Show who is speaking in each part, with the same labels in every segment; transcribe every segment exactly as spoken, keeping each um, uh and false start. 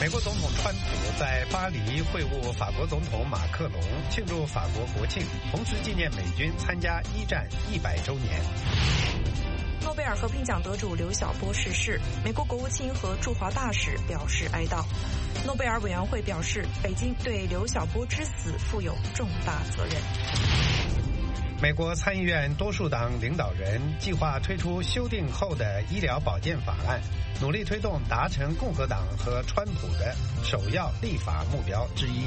Speaker 1: 美国总统川普在巴黎会晤法国总统马克龙，庆祝法国国庆，同时纪念美军参加一战一百周年。
Speaker 2: 诺贝尔和平奖得主刘晓波逝世，美国国务卿和驻华大使表示哀悼。诺贝尔委员会表示，北京对刘晓波之死负有重大责任。
Speaker 1: 美国参议院多数党领导人计划推出修订后的医疗保健法案，努力推动达成共和党和川普的首要立法目标之一。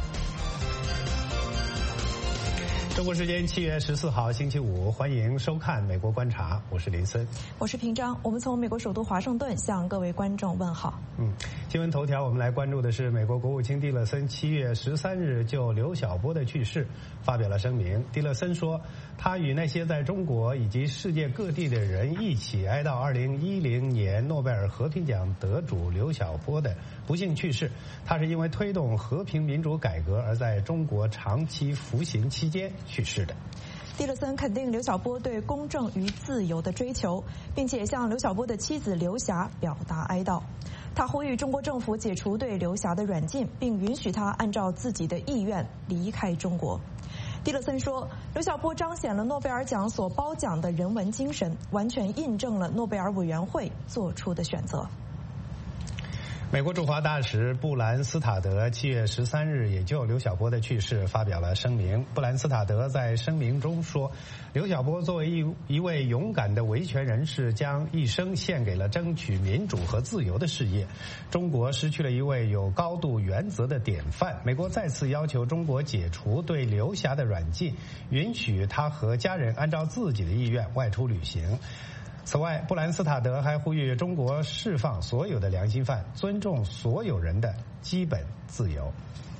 Speaker 3: 中国时间七月十四号星期五，欢迎收看《美国观察》，我是林森，
Speaker 2: 我是平章。我们从美国首都华盛顿向各位观众问好。
Speaker 3: 嗯，新闻头条我们来关注的是美国国务卿蒂勒森七月十三日就刘晓波的去世发表了声明。蒂勒森说，他与那些在中国以及世界各地的人一起哀悼二零一零年诺贝尔和平奖得主刘晓波的不幸去世。他是因为推动和平民主改革而在中国长期服刑期间去世的。
Speaker 2: 蒂勒森肯定刘晓波对公正与自由的追求，并且向刘晓波的妻子刘霞表达哀悼。他呼吁中国政府解除对刘霞的软禁，并允许他按照自己的意愿离开中国。蒂勒森说，刘晓波彰显了诺贝尔奖所褒奖的人文精神，完全印证了诺贝尔委员会做出的选择。
Speaker 3: 美国驻华大使布兰斯塔德七月十三日也就刘晓波的去世发表了声明。布兰斯塔德在声明中说，刘晓波作为一一位勇敢的维权人士，将一生献给了争取民主和自由的事业。中国失去了一位有高度原则的典范。美国再次要求中国解除对刘霞的软禁，允许他和家人按照自己的意愿外出旅行。此外，布兰斯塔德还呼吁中国释放所有的良心犯，尊重所有人的基本自由。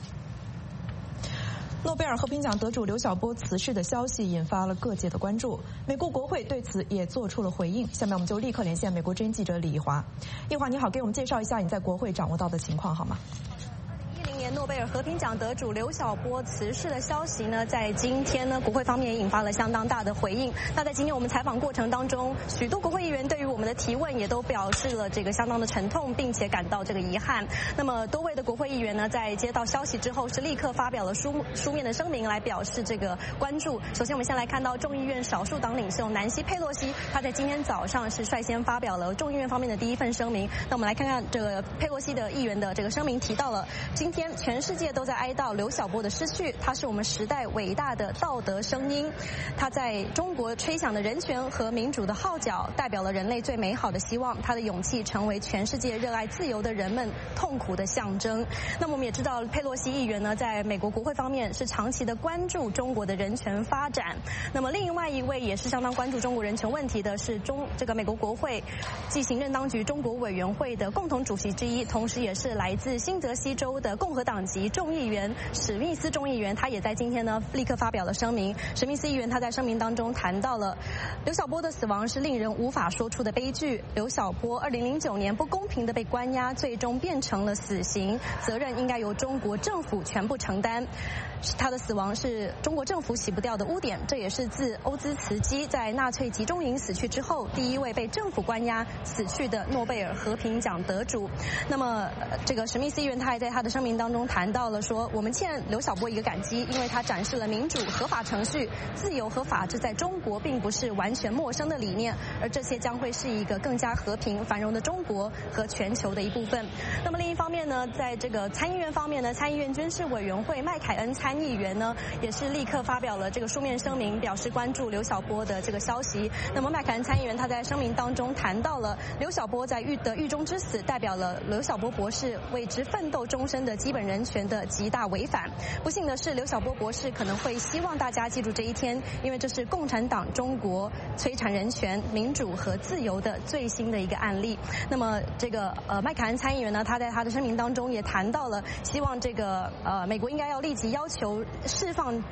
Speaker 2: 诺贝尔和平奖得主刘晓波辞世的消息引发了各界的关注，美国国会对此也做出了回应。下面我们就立刻连线美国之音记者李一华。一华你好，给我们介绍一下你在国会掌握到的情况好吗？
Speaker 4: 年诺贝尔和平奖得主刘晓波辞世的消息呢，在今天呢，国会方面也引发了相当大的回应。那在今天我们采访过程当中，许多国会议员对于我们的提问也都表示了这个相当的沉痛，并且感到这个遗憾。那么多位的国会议员呢，在接到消息之后，是立刻发表了书书面的声明来表示这个关注。首先，我们先来看到众议院少数党领袖南希佩洛西，她在今天早上是率先发表了众议院方面的第一份声明。那我们来看看这个佩洛西的议员的这个声明提到了，今天全世界都在哀悼刘晓波的失去，他是我们时代伟大的道德声音，他在中国吹响的人权和民主的号角，代表了人类最美好的希望，他的勇气成为全世界热爱自由的人们痛苦的象征。那么我们也知道佩洛西议员呢，在美国国会方面是长期的关注中国的人权发展。那么另外一位也是相当关注中国人权问题的是中这个美国国会暨行政当局中国委员会的共同主席之一，同时也是来自新泽西州的共和党籍众议员史密斯众议员，他也在今天呢立刻发表了声明。史密斯议员他在声明当中谈到了刘晓波的死亡是令人无法说出的悲剧。刘晓波二零零九年不公平的被关押，最终变成了死刑，责任应该由中国政府全部承担。他的死亡是中国政府洗不掉的污点，这也是自欧兹茨基在纳粹集中营死去之后，第一位被政府关押死去的诺贝尔和平奖得主。那么，这个史密斯议员他还在他的声明当中谈到了说，我们欠刘晓波一个感激，因为他展示了民主、合法程序、自由和法治在中国并不是完全陌生的理念，而这些将会是一个更加和平、繁荣的中国和全球的一部分。那么另一方面呢，在这个参议院方面呢，参议院军事委员会麦凯恩参议员呢，也是立刻发表了这个书面声明，表示关注刘晓波的这个消息。那么麦凯恩参议员他在声明当中谈到了刘晓波在狱的狱中之死，代表了刘晓波博士为之奋斗终身的基本人权的极大违反。不幸的是，刘晓波博士可能会希望大家记住这一天，因为这是共产党中国摧残人权、民主和自由的最新的一个案例。那么这个呃麦凯恩参议员呢，他在他的声明当中也谈到了，希望这个呃美国应该要立即要求释放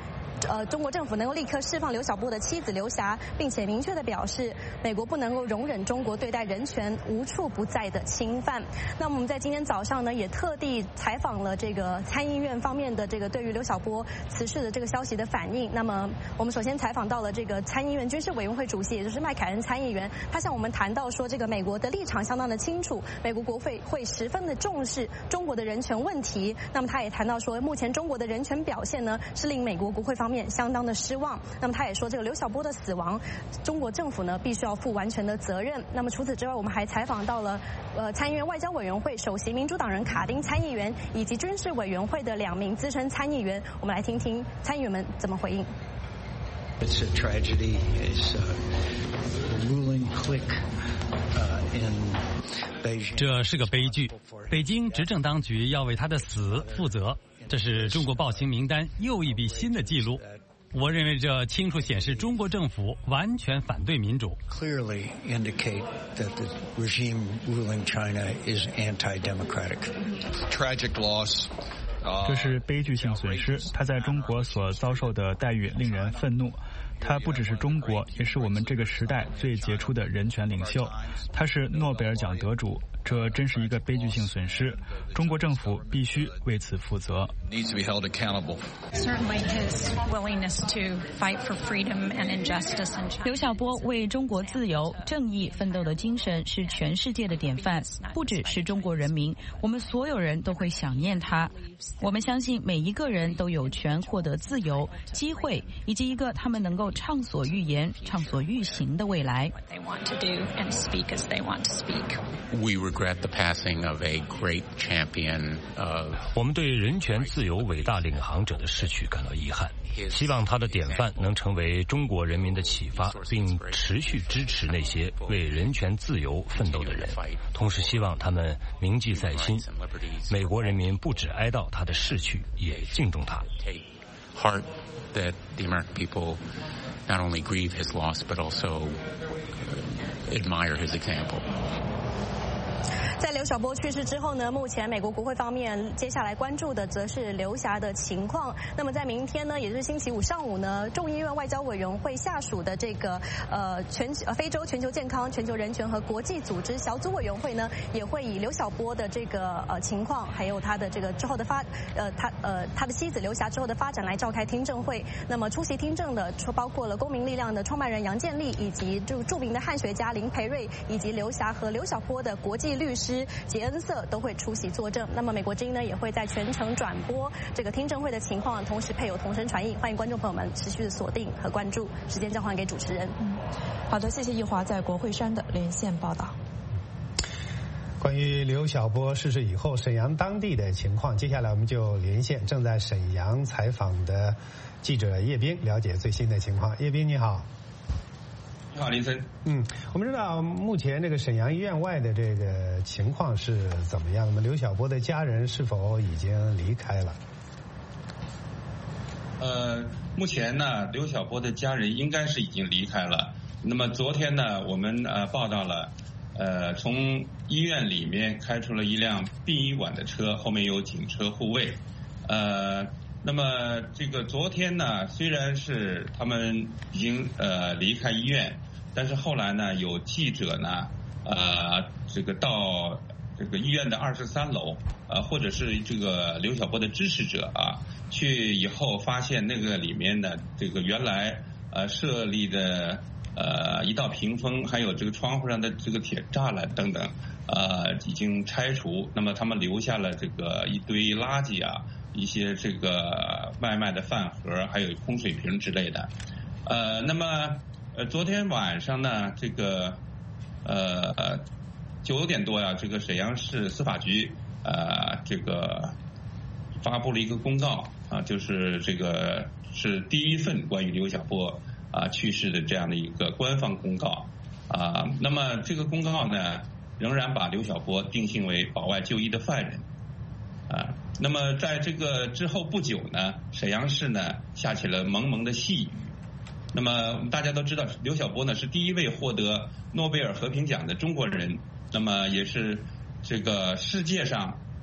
Speaker 4: 呃中国政府能够立刻释放刘晓波的妻子刘霞，并且明确的表示，美国不能够容忍中国对待人权无处不在的侵犯。那么我们在今天早上呢，也特地采访了这个参议院方面的这个对于刘晓波辞世的这个消息的反应。那么我们首先采访到了这个参议院军事委员会主席，也就是麦凯恩参议员，他向我们谈到说，这个美国的立场相当的清楚，美国国会会十分的重视中国的人权问题。那么他也谈到说，目前中国的人权表现呢，是令美国国会方面相当的失望。那么他也说，这个刘晓波的死亡，中国政府呢必须要负完全的责任。那么除此之外，我们还采访到了呃参议院外交委员会首席民主党人卡丁参议员以及军事委员会的两名资深参议员，我们来听听参议员们怎么回应。
Speaker 5: It's a tragedy. It's a ruling clique in Beijing.
Speaker 6: 这是个悲剧，北京执政当局要为他的死负责，这是中国暴行名单又一笔新的记录。我认为这清楚显示中国政府完全反对民主。
Speaker 5: Clearly indicate that the regime ruling China is anti-democratic.
Speaker 7: Tragic loss.
Speaker 8: 这是悲剧性损失，他在中国所遭受的待遇令人愤怒。他不只是中国，也是我们这个时代最杰出的人权领袖。他是诺贝尔奖得主，这真是一个悲剧性损失。中国政府必须为此负责。
Speaker 7: Needs to be held accountable.
Speaker 9: Certainly his willingness to fight for freedom and injustice in China.
Speaker 10: 刘晓波为中国自由、正义奋斗的精神是全世界的典范，不只是中国人民，我们所有人都会想念他。我们相信每一个人都有权获得自由、机会，以及一个他们能够畅所欲言、畅所欲行的未来。
Speaker 11: We regret the passing of a great champion of.
Speaker 12: 我们对人权自由伟大领航者的逝去感到遗憾，希望他的典范能成为中国人民的启发，并持续支持那些为人权自由奋斗的人，同时希望他们铭记在心。美国人民不只哀悼他的逝去，也敬重他。
Speaker 11: Heart that the American people not only grieve his loss, but also admire his example.
Speaker 4: 在刘晓波去世之后呢，目前美国国会方面接下来关注的则是刘霞的情况。那么在明天呢，也就是星期五上午呢，众议院外交委员会下属的这个呃全呃非洲全球健康、全球人权和国际组织小组委员会呢，也会以刘晓波的这个呃情况，还有他的这个之后的发呃他呃他的妻子刘霞之后的发展来召开听证会。那么出席听证的包括了公民力量的创办人杨建立，以及就著名的汉学家林培瑞，以及刘霞和刘晓波的国际律师杰恩瑟都会出席作证。那么美国之音呢也会在全程转播这个听证会的情况，同时配有同声传译。欢迎观众朋友们持续的锁定和关注。时间交还给主持人。
Speaker 2: 嗯，好的，谢谢易华在国会山的连线报道。
Speaker 3: 关于刘晓波逝世以后沈阳当地的情况，接下来我们就连线正在沈阳采访的记者叶斌，了解最新的情况。叶斌你好。
Speaker 13: 你好，林森。
Speaker 3: 嗯，我们知道目前这个沈阳医院外的这个情况是怎么样的吗？刘晓波的家人是否已经离开了？
Speaker 13: 呃，目前呢，刘晓波的家人应该是已经离开了。那么昨天呢，我们呃报道了，呃，从医院里面开出了一辆殡仪馆的车，后面有警车护卫。呃，那么这个昨天呢，虽然是他们已经呃离开医院。但是后来呢，有记者呢，呃，这个到这个医院的二十三楼，呃，或者是这个刘晓波的支持者啊，去以后发现那个里面的这个原来呃设立的呃一道屏风，还有这个窗户上的这个铁栅栏等等，呃，已经拆除。那么他们留下了这个一堆垃圾啊，一些这个外卖的饭盒，还有空水瓶之类的，呃，那么。呃，昨天晚上呢，这个呃九点多呀，这个沈阳市司法局呃这个发布了一个公告啊，就是这个是第一份关于刘晓波啊去世的这样的一个官方公告啊。那么这个公告呢，仍然把刘晓波定性为保外就医的犯人啊。那么在这个之后不久呢，沈阳市呢下起了蒙蒙的细雨。那么大家都知道，刘晓波呢是第一位获得诺贝尔和平奖的中国人，那么也是这个世界上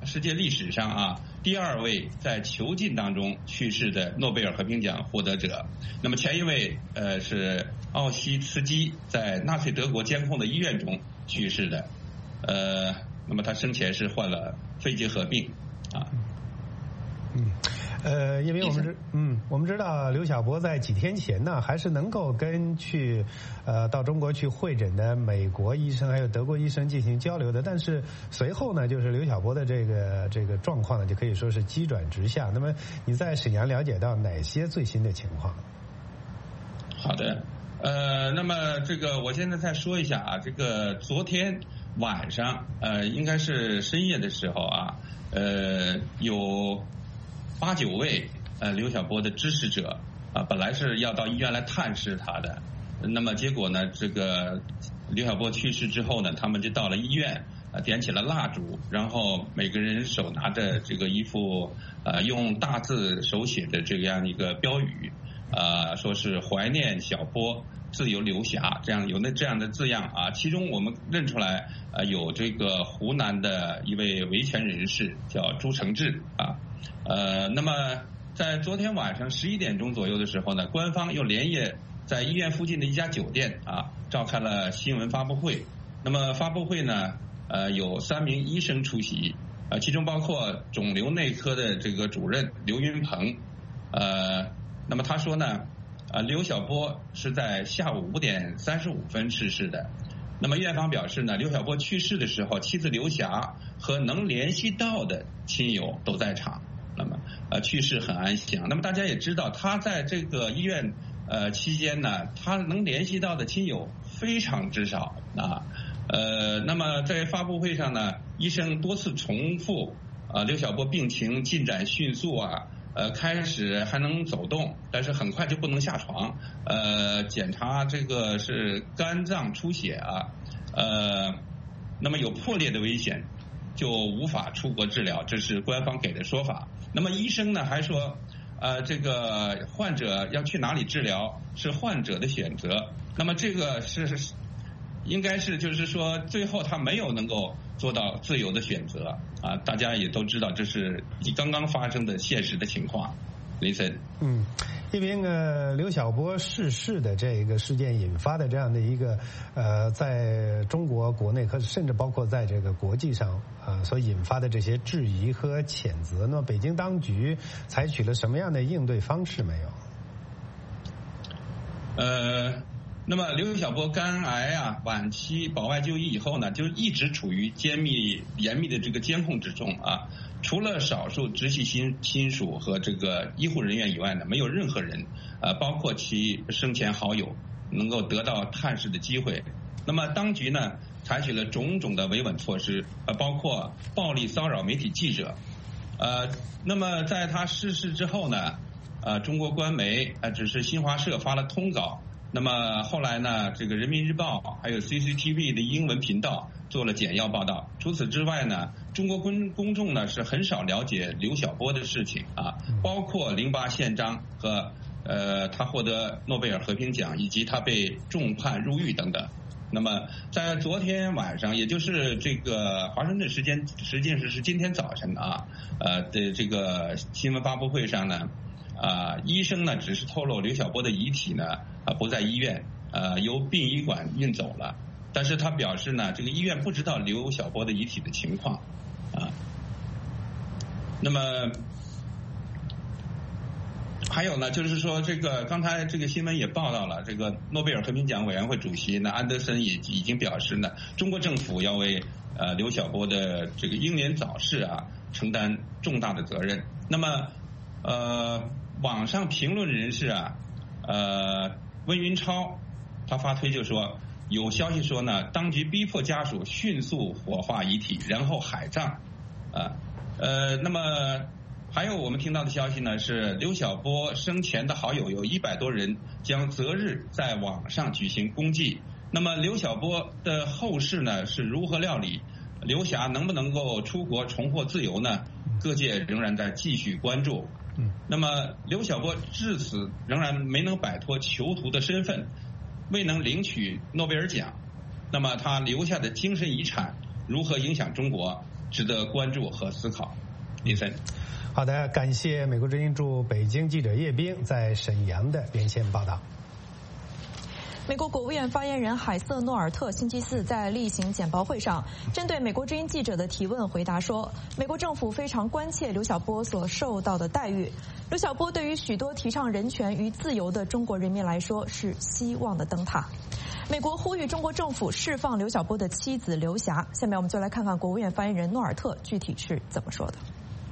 Speaker 13: 世界历史上啊第二位在囚禁当中去世的诺贝尔和平奖获得者。那么前一位呃是奥西茨基，在纳粹德国监控的医院中去世的。呃，那么他生前是患了肺结核病啊。
Speaker 3: 嗯。呃，因为我们知，嗯，我们知道刘晓波在几天前呢，还是能够跟去，呃，到中国去会诊的美国医生还有德国医生进行交流的。但是随后呢，就是刘晓波的这个这个状况呢，就可以说是急转直下。那么你在沈阳了解到哪些最新的情况？
Speaker 13: 好的，呃，那么这个我现在再说一下啊，这个昨天晚上，呃，应该是深夜的时候啊，呃，有八九位呃刘晓波的支持者啊，本来是要到医院来探视他的，那么结果呢，这个刘晓波去世之后呢，他们就到了医院啊，点起了蜡烛，然后每个人手拿着这个一副呃用大字手写的这样一个标语，啊，说是怀念小波，自由刘霞，这样有那这样的字样啊。其中我们认出来呃有这个湖南的一位维权人士叫朱承志啊。呃，那么在昨天晚上十一点钟左右的时候呢，官方又连夜在医院附近的一家酒店啊召开了新闻发布会。那么发布会呢，呃，有三名医生出席，呃，其中包括肿瘤内科的这个主任刘云鹏。呃，那么他说呢，呃，刘晓波是在下午五点三十五分逝世的。那么院方表示呢，刘晓波去世的时候，妻子刘霞和能联系到的亲友都在场。那么呃去世很安详。那么大家也知道，他在这个医院呃期间呢，他能联系到的亲友非常之少啊。呃，那么在发布会上呢，医生多次重复啊，刘晓波病情进展迅速啊，呃，开始还能走动，但是很快就不能下床。呃，检查这个是肝脏出血啊，呃，那么有破裂的危险，就无法出国治疗，这是官方给的说法。那么医生呢还说，呃，这个患者要去哪里治疗是患者的选择。那么这个是应该是就是说，最后他没有能够做到自由的选择啊。大家也都知道，这是刚刚发生的现实的情况。雷森，
Speaker 3: 嗯。因为呢，刘晓波逝世的这个事件引发的这样的一个呃，在中国国内和甚至包括在这个国际上啊、呃，所引发的这些质疑和谴责，那么北京当局采取了什么样的应对方式没有？
Speaker 13: 呃，那么刘晓波肝癌啊晚期保外就医以后呢，就一直处于严密严密的这个监控之中啊。除了少数直系亲亲属和这个医护人员以外呢，没有任何人，呃，包括其生前好友，能够得到探视的机会。那么当局呢，采取了种种的维稳措施，呃，包括暴力骚扰媒体记者。呃，那么在他逝世之后呢，呃，中国官媒呃，只是新华社发了通稿。那么后来呢，这个人民日报还有 C C T V 的英文频道做了简要报道。除此之外呢，中国公公众呢是很少了解刘晓波的事情啊，包括零八宪章和呃他获得诺贝尔和平奖以及他被重判入狱等等。那么在昨天晚上，也就是这个华盛顿时间，实际上是今天早晨啊，呃的这个新闻发布会上呢。啊、呃，医生呢只是透露刘晓波的遗体呢啊、呃、不在医院，呃由殡仪馆运走了，但是他表示呢，这个医院不知道刘晓波的遗体的情况啊。那么还有呢，就是说这个刚才这个新闻也报道了，这个诺贝尔和平奖委员会主席呢安德森也已经表示呢，中国政府要为呃刘晓波的这个英年早逝啊承担重大的责任。那么呃。网上评论人士啊，呃，温云超他发推就说，有消息说呢，当局逼迫家属迅速火化遗体，然后海葬，啊，呃，那么还有我们听到的消息呢，是刘晓波生前的好友有一百多人将择日在网上举行公祭。那么刘晓波的后事呢是如何料理？刘霞能不能够出国重获自由呢？各界仍然在继续关注。
Speaker 3: 嗯，
Speaker 13: 那么刘晓波至此仍然没能摆脱囚徒的身份，未能领取诺贝尔奖。那么他留下的精神遗产如何影响中国？ 值得关注和思考。李森，
Speaker 3: 好的，感谢美国之音驻北京记者叶冰在沈阳的连线报道。
Speaker 2: 美国国务院发言人海瑟诺尔特星期四在例行简报会上，针对美国之音记者的提问回答说，美国政府非常关切刘晓波所受到的待遇。刘晓波对于许多提倡人权与自由的中国人民来说是希望的灯塔。美国呼吁中国政府释放刘晓波的妻子刘霞。下面我们就来看看国务院发言人诺尔特具体是怎么说的。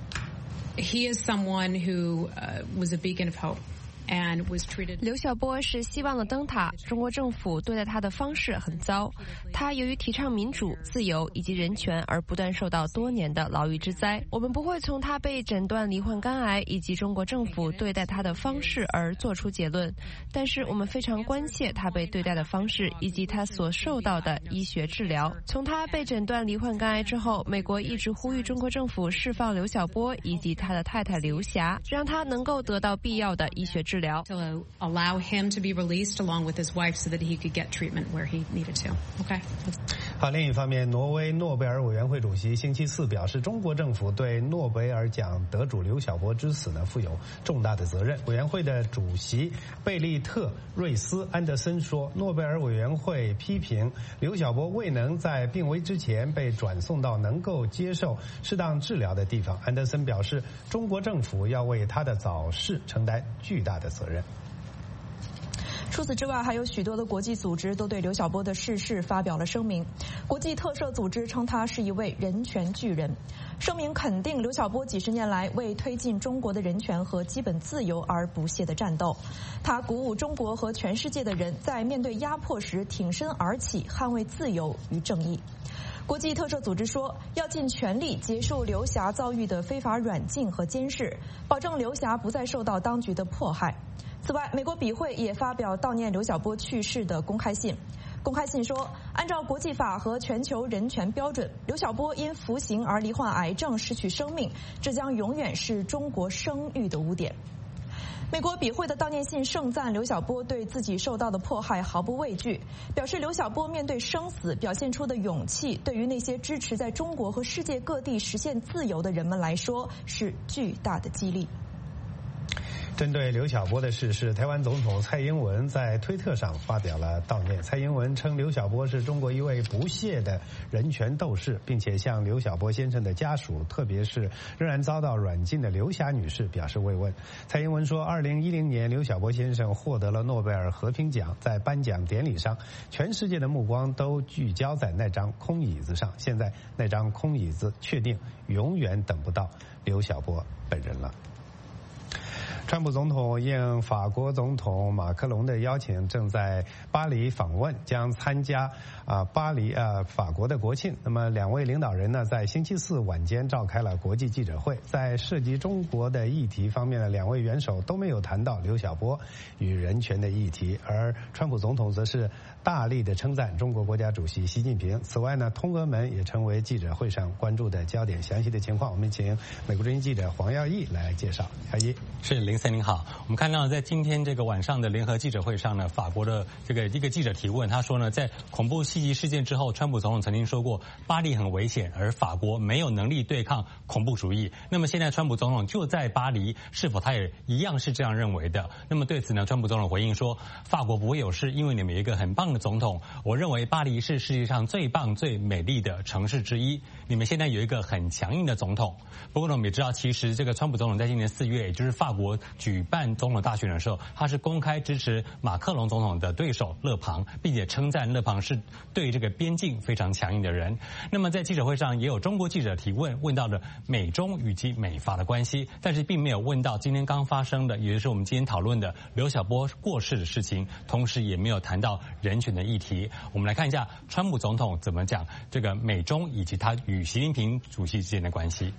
Speaker 14: He is someone who uh, was a beacon of hope.
Speaker 15: 刘晓波是希望的灯塔，中国政府对待他的方式很糟。他由于提倡民主、自由以及人权而不断受到多年的牢狱之灾。我们不会从他被诊断罹患肝癌以及中国政府对待他的方式而做出结论，但是我们非常关切他被对待的方式以及他所受到的医学治疗。从他被诊断罹患肝癌之后，美国一直呼吁中国政府释放刘晓波以及他的太太刘霞，让他能够得到必要的医学治疗。
Speaker 14: To allow him to be released along with his wife so that he could get treatment where he needed to. Okay.
Speaker 3: 好，另一方面，挪威诺贝尔委员会主席星期四表示，中国政府对诺贝尔奖得主刘晓波之死呢负有重大的责任。委员会的主席贝利特瑞斯安德森说，诺贝尔委员会批评刘晓波未能在病危之前被转送到能够接受适当治疗的地方。安德森表示，中国政府要为他的早逝承担巨大的责任。
Speaker 2: 除此之外，还有许多的国际组织都对刘晓波的逝世发表了声明。国际特赦组织称他是一位人权巨人，声明肯定刘晓波几十年来为推进中国的人权和基本自由而不懈的战斗。他鼓舞中国和全世界的人在面对压迫时挺身而起，捍卫自由与正义。国际特赦组织说，要尽全力结束刘霞遭遇的非法软禁和监视，保证刘霞不再受到当局的迫害。此外，美国笔会也发表悼念刘晓波去世的公开信。公开信说，按照国际法和全球人权标准，刘晓波因服刑而罹患癌症失去生命，这将永远是中国声誉的污点。美国笔会的悼念信盛赞刘晓波对自己受到的迫害毫不畏惧，表示刘晓波面对生死表现出的勇气，对于那些支持在中国和世界各地实现自由的人们来说是巨大的激励。
Speaker 3: 针对刘晓波的逝世，台湾总统蔡英文在推特上发表了悼念。蔡英文称刘晓波是中国一位不懈的人权斗士，并且向刘晓波先生的家属，特别是仍然遭到软禁的刘霞女士表示慰问。蔡英文说，二零一零年刘晓波先生获得了诺贝尔和平奖，在颁奖典礼上，全世界的目光都聚焦在那张空椅子上，现在那张空椅子确定永远等不到刘晓波本人了。川普总统应法国总统马克龙的邀请，正在巴黎访问，将参加啊巴黎啊法国的国庆。那么两位领导人呢，在星期四晚间召开了国际记者会。在涉及中国的议题方面呢，两位元首都没有谈到刘晓波与人权的议题，而川普总统则是大力的称赞中国国家主席习近平。此外呢，通俄门也成为记者会上关注的焦点。详细的情况，我们请美国之音记者黄耀义来介绍。耀义，
Speaker 16: 是林森您好。我们看到在今天这个晚上的联合记者会上呢，法国的这个一个记者提问，他说呢，在恐怖袭击事件之后，川普总统曾经说过巴黎很危险，而法国没有能力对抗恐怖主义。那么现在川普总统就在巴黎，是否他也一样是这样认为的？那么对此呢，川普总统回应说，法国不会有事，因为你们有一个很棒的总统。我认为巴黎是世界上最棒最美丽的城市之一。你们现在有一个很强硬的总统。不过呢，我们也知道，其实这个川普总统在今年四月，也就是法国举办总统大选的时候，他是公开支持马克龙总统的对手勒庞，并且称赞勒庞是对这个边境非常强硬的人。那么在记者会上也有中国记者提问，问到了美中以及美法的关系，但是并没有问到今天刚发生的，也就是我们今天讨论的刘晓波过世的事情，同时也没有谈到人权的议题。我们来看一下川普总统怎么讲这个美中以及他与习近平主席之間的關係。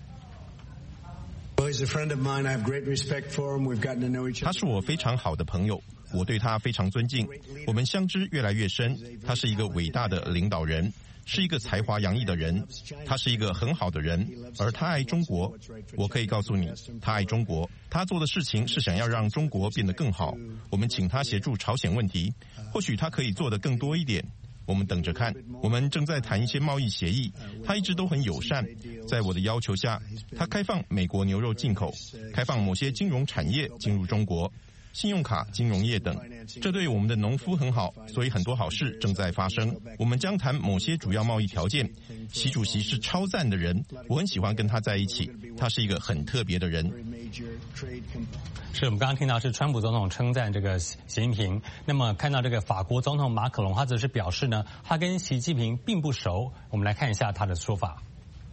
Speaker 17: 他是我非常好的朋友，我对他非常尊敬，我们相知越来越深。他是一个伟大的领导人，是一个才华洋溢的人，他是一个很好的人，而他爱中国。我可以告诉你，他爱中国，他做的事情是想要让中国变得更好。我们请他协助朝鲜问题，或许他可以做得更多一点。 我们等着看。我们正在谈一些贸易协议，他一直都很友善。在我的要求下，他开放美国牛肉进口，开放某些金融产业进入中国，信用卡、金融业等，这对我们的农夫很好，所以很多好事正在发生。我们将谈某些主要贸易条件。习主席是超赞的人，我很喜欢跟他在一起，他是一个很特别的人。
Speaker 16: 是我们刚刚听到是川普总统称赞这个习近平，那么看到这个法国总统马克龙，他则是表示呢，他跟习近平并不熟。我们来看一下他的说法。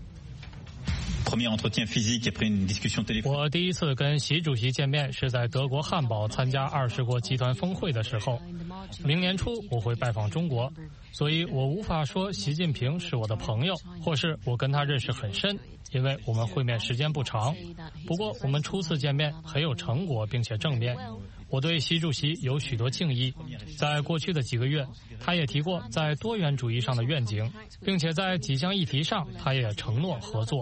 Speaker 18: 我第一次跟习主席见面是在德国汉堡参加二十国集团峰会的时候。明年初我会拜访中国，所以我无法说习近平是我的朋友，或是我跟他认识很深，因为我们会面时间不长。不过我们初次见面很有成果，并且正面。我对习主席有许多敬意，在过去的几个月，他也提过在多元主义上的愿景，并且在几项议题上，他也承诺合作。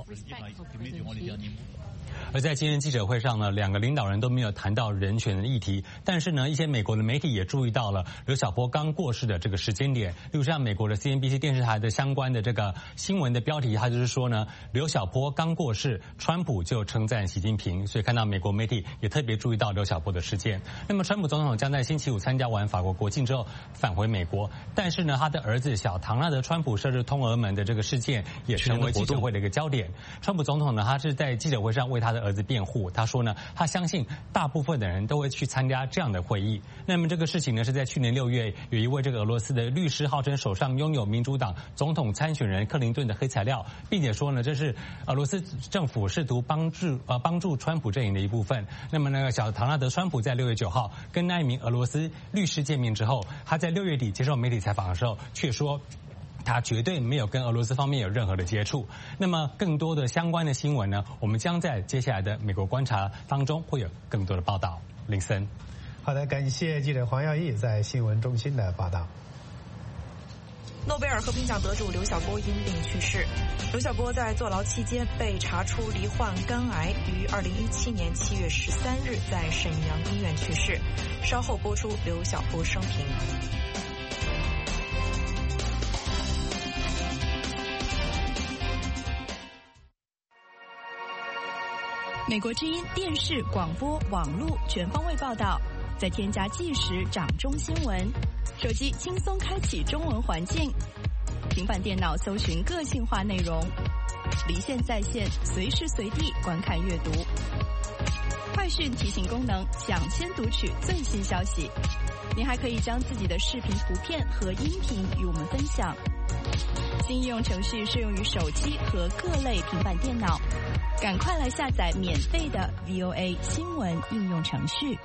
Speaker 16: 而在今天记者会上呢，两个领导人都没有谈到人权的议题，但是呢，一些美国的媒体也注意到了刘晓波刚过世的这个时间点。例如像美国的 C N B C 电视台的相关的这个新闻的标题，它就是说呢，刘晓波刚过世，川普就称赞习近平，所以看到美国媒体也特别注意到刘晓波的事件。那么川普总统将在星期五参加完法国国庆之后返回美国，但是呢，他的儿子小唐纳德川普设置通俄门的这个事件也成为记者会的一个焦点。川普总统呢，他是在记者会上为他的儿子辩护，他说呢，他相信大部分的人都会去参加这样的会议。那么这个事情呢，是在去年六月，有一位这个俄罗斯的律师号称手上拥有民主党总统参选人克林顿的黑材料，并且说呢，这是俄罗斯政府试图帮助呃帮助川普阵营的一部分。那么那个小唐纳德川普在六月九号跟那一名俄罗斯律师见面之后，他在六月底接受媒体采访的时候，却说他绝对没有跟俄罗斯方面有任何的接触。那么更多的相关的新闻呢，我们将在接下来的美国观察当中会有更多的报道。林森，
Speaker 3: 好的，感谢记者黄耀义在新闻中心的报道。
Speaker 2: 诺贝尔和平奖得主刘晓波因病去世。刘晓波在坐牢期间被查出罹患肝癌，于二零一七年七月十三日在沈阳医院去世。稍后播出刘晓波生平。
Speaker 19: 美国之音电视、广播、网络全方位报道，再添加即时掌中新闻。手机轻松开启中文环境，平板电脑搜寻个性化内容，离线在线，随时随地观看阅读。快讯提醒功能，抢先读取最新消息。您还可以将自己的视频、图片和音频与我们分享。新应用程序适用于手机和各类平板电脑，赶快来下载免费的 V O A 新闻应用程序。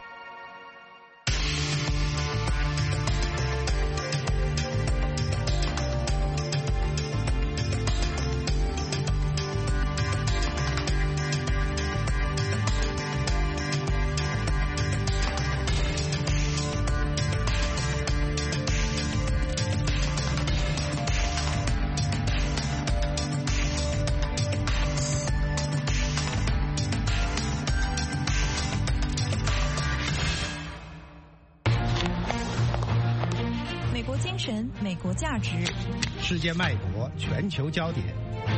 Speaker 2: 美国精神，美国价值，
Speaker 1: 世界脉搏，全球焦点。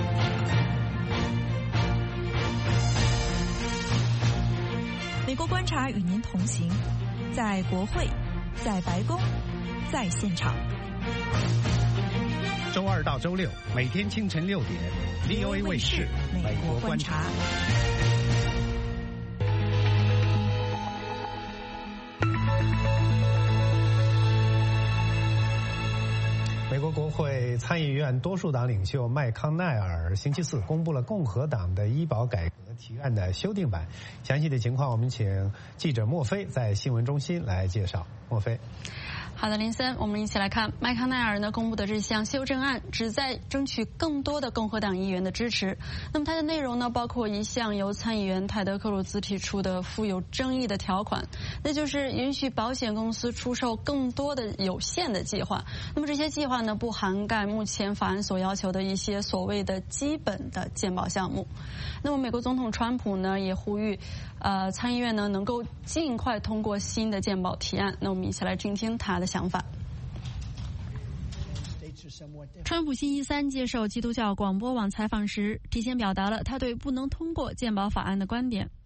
Speaker 2: 美国观察与您同行，在国会，在白宫，在现场。
Speaker 1: 周二到周六，每天清晨六点 ，V O A 卫视《美国观察》。
Speaker 3: 美国国会参议院多数党领袖麦康奈尔星期四公布了共和党的医保改革提案的修订版。详细的情况，我们请记者莫菲在新闻中心来介绍。莫菲。
Speaker 20: 好的，林森，我们一起来看麦康奈尔呢公布的这项修正案，旨在争取更多的共和党议员的支持。那么它的内容呢，包括一项由参议员泰德·克鲁兹提出的富有争议的条款，那就是允许保险公司出售更多的有限的计划。那么这些计划呢，不涵盖目前法案所要求的一些所谓的基本的健保项目。那么美国总统川普呢，也呼吁，呃，参议院呢能够尽快通过新的健保提案。那我们一起来听听他的想法。 川普星期三接受基督教广播网采访时，提前表达了他对不能通过健保法案的观点。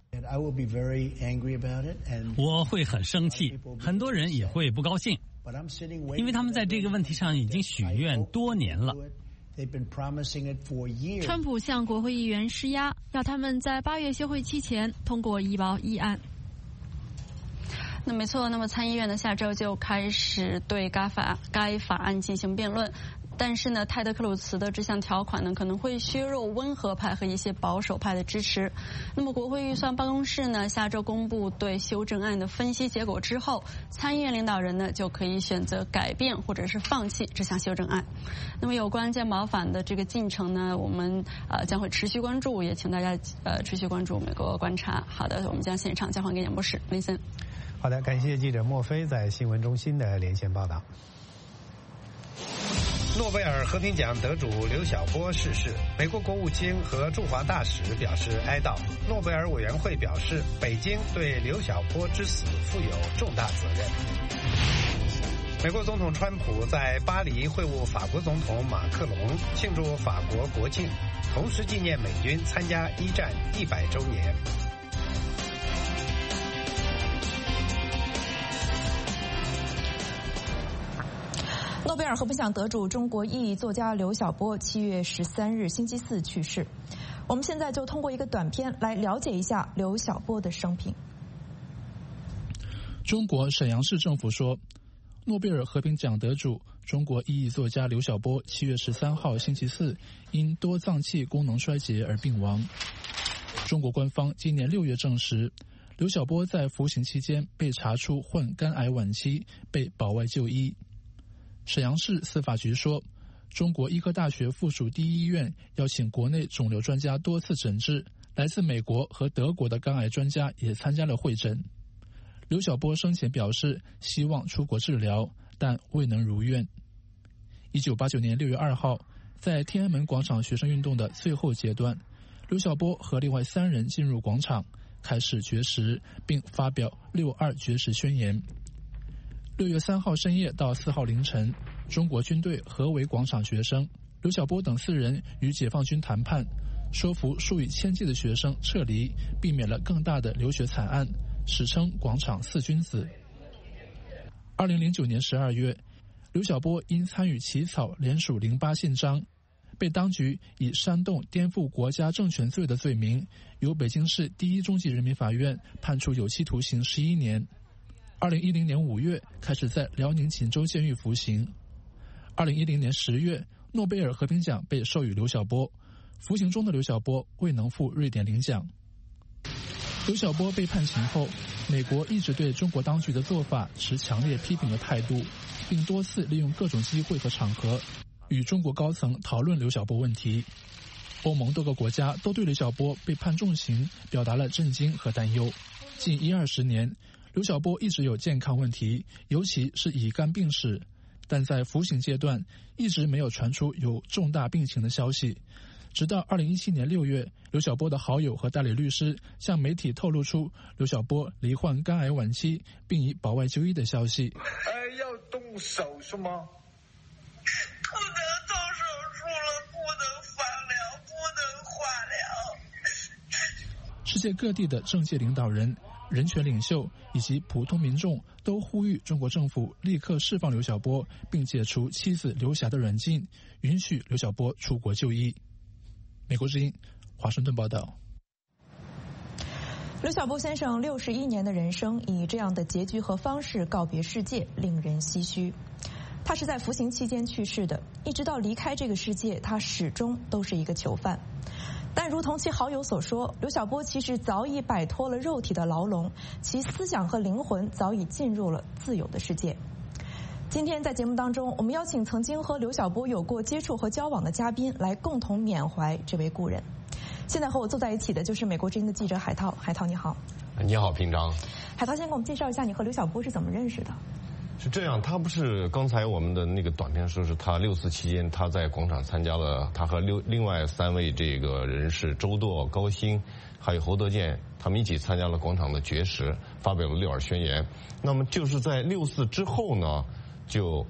Speaker 6: 我会很生气，很多人也会不高兴，因为他们在这个问题上已经许愿多年了。
Speaker 20: 川普向国会议员施压，要他们在八月休会期前通过医保议案。那没错，那么参议院呢下周就开始对该法该法案进行辩论。但是呢，泰德克鲁茨的这项条款呢，可能会削弱温和派和一些保守派的支持。那么，国会预算办公室呢，下周公布对修正案的分析结果之后，参议院领导人呢就可以选择改变或者是放弃这项修正案。那么，有关健保法的这个进程呢，我们呃将会持续关注，也请大家呃持续关注美国观察。好的，我们将现场交还给演播室，林森。
Speaker 3: 好的，感谢记者莫飞在新闻中心的连线报道。
Speaker 1: 诺贝尔和平奖得主刘晓波逝世，美国国务卿和驻华大使表示哀悼。诺贝尔委员会表示，北京对刘晓波之死负有重大责任。美国总统川普在巴黎会晤法国总统马克龙，庆祝法国国庆，同时纪念美军参加一战一百周年。
Speaker 2: 诺贝尔和平奖得主、中国意义作家刘晓波七月十三日星期四去世。我们现在就通过一个短片来了解一下刘晓波的生平。
Speaker 21: 中国沈阳市政府说，诺贝尔和平奖得主、中国意义作家刘晓波七月十三号星期四因多脏器功能衰竭而病亡。中国官方今年六月证实，刘晓波在服刑期间被查出患肝癌晚期，被保外就医。沈阳市司法局说，中国医科大学附属第一医院邀请国内肿瘤专家多次诊治，来自美国和德国的肝癌专家也参加了会诊。刘晓波生前表示希望出国治疗，但未能如愿。一九八九年六月二号，在天安门广场学生运动的最后阶段，刘晓波和另外三人进入广场，开始绝食，并发表六二绝食宣言。六月三号深夜到四号凌晨，中国军队合围广场学生，刘晓波等四人与解放军谈判，说服数以千计的学生撤离，避免了更大的流血惨案，史称广场四君子。二零零九年十二月，刘晓波因参与起草联署零八信章，被当局以煽动颠覆国家政权罪的罪名，由北京市第一中级人民法院判处有期徒刑十一年。二零一零年五月开始在辽宁锦州监狱服刑。二零一零年十月，诺贝尔和平奖被授予刘晓波。服刑中的刘晓波未能赴瑞典领奖。刘晓波被判刑后，美国一直对中国当局的做法持强烈批评的态度，并多次利用各种机会和场合与中国高层讨论刘晓波问题。欧盟多个国家都对刘晓波被判重刑表达了震惊和担忧。近一二十年，刘晓波一直有健康问题，尤其是乙肝病史，但在服刑阶段一直没有传出有重大病情的消息。直到二零一七年六月，刘晓波的好友和代理律师向媒体透露出刘晓波罹患肝癌晚期，并已保外就医的消息。
Speaker 22: 哎，要动手是吗？不能动手术了，不能放疗，不能化疗。
Speaker 21: 世界各地的政界领导人、人权领袖以及普通民众都呼吁中国政府立刻释放刘晓波，并解除妻子刘霞的软禁，允许刘晓波出国就医。美国之音华盛顿报道。
Speaker 2: 刘晓波先生六十一年的人生以这样的结局和方式告别世界，令人唏嘘。他是在服刑期间去世的，一直到离开这个世界，他始终都是一个囚犯。但如同其好友所说，刘晓波其实早已摆脱了肉体的牢笼，其思想和灵魂早已进入了自由的世界。今天在节目当中，我们邀请曾经和刘晓波有过接触和交往的嘉宾来共同缅怀这位故人。现在和我坐在一起的就是美国之音的记者海涛。海涛你好。
Speaker 23: 你好，平章。
Speaker 2: 海涛先给我们介绍一下你和刘晓波是怎么认识的。
Speaker 23: 是这样，他不是刚才我们的那个短片说是他六四期间他在广场参加了，他和六另外三位这个人士周舵、高鑫还有侯德健，他们一起参加了广场的绝食，发表了六二宣言。那么就是在六四之后呢，就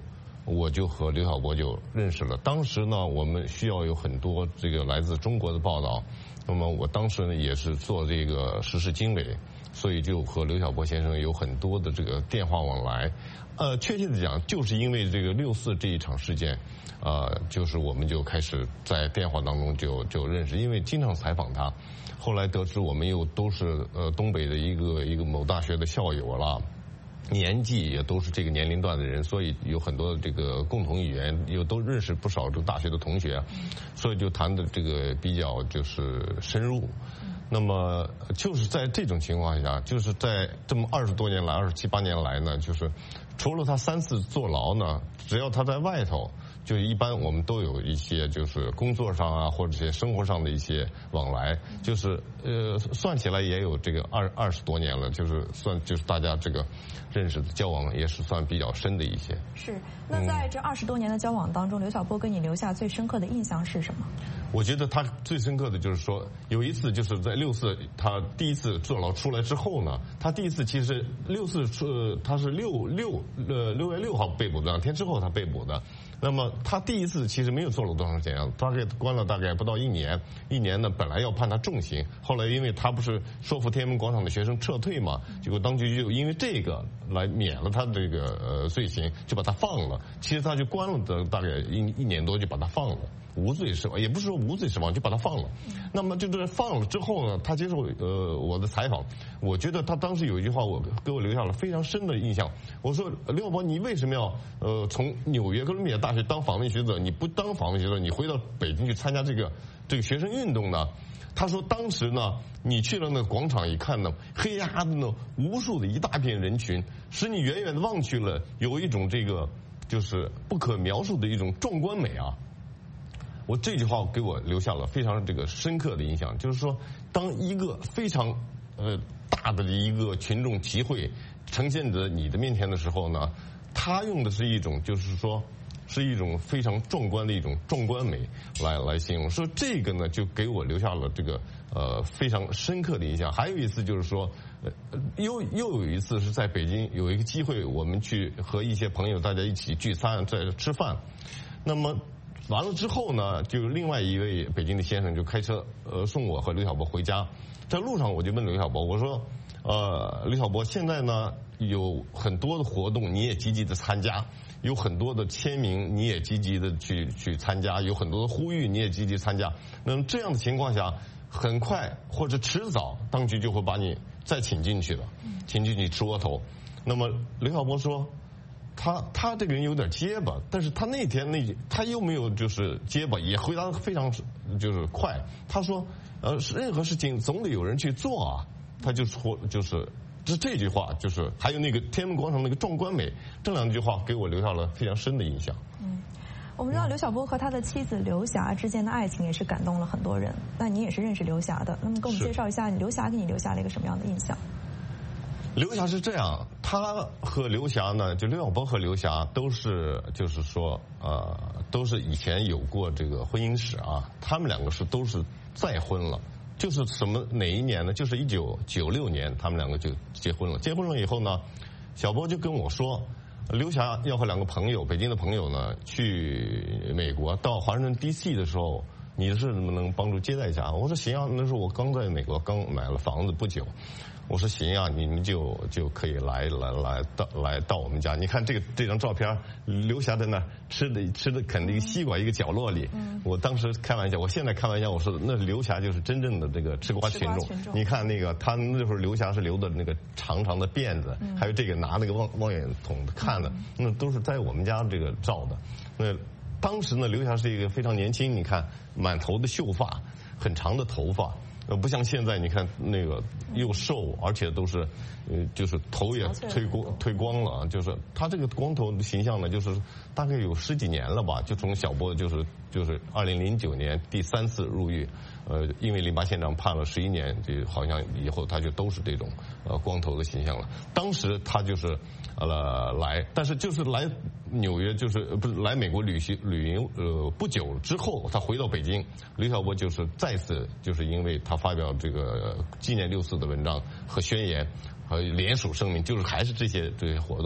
Speaker 23: 我就和刘晓波就认识了。当时呢，我们需要有很多这个来自中国的报道，那么我当时呢也是做这个时事经纬，所以就和刘晓波先生有很多的这个电话往来。呃，确切的讲，就是因为这个六四这一场事件，呃，就是我们就开始在电话当中就就认识，因为经常采访他。后来得知我们又都是呃东北的一个一个某大学的校友了。年纪也都是这个年龄段的人，所以有很多这个共同语言，又都认识不少这个大学的同学，所以就谈的这个比较就是深入。那么就是在这种情况下，就是在这么二十多年来，二十七八年来呢，就是除了他三次坐牢呢，只要他在外头，就一般我们都有一些就是工作上啊，或者些生活上的一些往来，就是呃算起来也有这个二二十多年了，就是算就是大家这个认识的交往也是算比较深的一些。
Speaker 2: 是，那在这二十多年的交往当中，刘晓波给你留下最深刻的印象是什么？
Speaker 23: 我觉得他最深刻的就是说，有一次就是在六四他第一次坐牢出来之后呢，他第一次其实六四出他是六六呃六月六号被捕的，两天之后他被捕的。那么他第一次其实没有坐了多长时间，大概关了大概不到一年，一年呢本来要判他重刑，后来因为他不是说服天安门广场的学生撤退嘛，结果当局就因为这个来免了他这个呃罪行，就把他放了。其实他就关了的大概一一年多就把他放了。无罪释放，也不是说无罪释放，就把他放了。那么就是放了之后呢，他接受呃我的采访，我觉得他当时有一句话，我给我留下了非常深的印象。我说刘晓波，你为什么要呃从纽约哥伦比亚大学当访问学者，你不当访问学者，你回到北京去参加这个这个学生运动呢？他说当时呢，你去了那个广场一看呢，黑压压的呢，无数的一大片人群，使你远远的望去了，有一种这个就是不可描述的一种壮观美啊。我这句话给我留下了非常这个深刻的印象，就是说，当一个非常呃大的一个群众集会呈现在你的面前的时候呢，他用的是一种就是说是一种非常壮观的一种壮观美来来形容。说这个呢，就给我留下了这个呃非常深刻的印象。还有一次就是说，呃又又有一次是在北京有一个机会，我们去和一些朋友大家一起聚餐在吃饭，那么。完了之后呢，就另外一位北京的先生就开车呃送我和刘晓波回家，在路上我就问刘晓波，我说，呃，刘晓波，现在呢有很多的活动你也积极的参加，有很多的签名你也积极的去去参加，有很多的呼吁你也积极参加。那么这样的情况下，很快或者迟早，当局就会把你再请进去了，请进去吃窝头。那么刘晓波说。他他这个人有点结巴，但是他那天那他又没有就是结巴，也回答得非常就是快。他说，呃，任何事情总得有人去做啊。他就说就是这这句话，就是还有那个天安门广场那个壮观美，这两句话给我留下了非常深的印象。
Speaker 2: 嗯，我们知道刘晓波和他的妻子刘霞之间的爱情也是感动了很多人。那你也是认识刘霞的，那么跟我们介绍一下刘霞给你留下了一个什么样的印象？
Speaker 23: 刘霞是这样，他和刘霞呢，就刘晓波和刘霞都是，就是说，呃，都是以前有过这个婚姻史啊。他们两个是都是再婚了，就是什么哪一年呢？就是一九九六年，他们两个就结婚了。结婚了以后呢，小波就跟我说，刘霞要和两个朋友，北京的朋友呢，去美国，到华盛顿 D C 的时候，你是能不能帮助接待一下？我说行啊，那时候我刚在美国刚买了房子不久。我说行啊，你们就就可以来来来到来到我们家。你看这个这张照片，刘霞在那吃的吃的啃的一个西瓜一个角落里。嗯、我当时开玩笑，我现在开玩笑，我说那刘霞就是真正的这个吃瓜群众。群众你看那个他那会儿刘霞是留的那个长长的辫子，嗯、还有这个拿那个望望远筒看的，嗯、那都是在我们家这个照的。那当时呢，刘霞是一个非常年轻，你看满头的秀发，很长的头发。呃，不像现在，你看那个又瘦，而且都是，呃，就是头也推光推光了，就是他这个光头的形象呢，就是大概有十几年了吧，就从小波就是就是二零零九年第三次入狱，呃，因为零八县长判了十一年，就好像以后他就都是这种呃光头的形象了。当时他就是呃来，但是就是来纽约，就是不是来美国旅行旅游，呃，不久之后他回到北京，刘晓波就是再次就是因为他发表这个纪念六四的文章和宣言和联署声明，就是还是这些这些活动。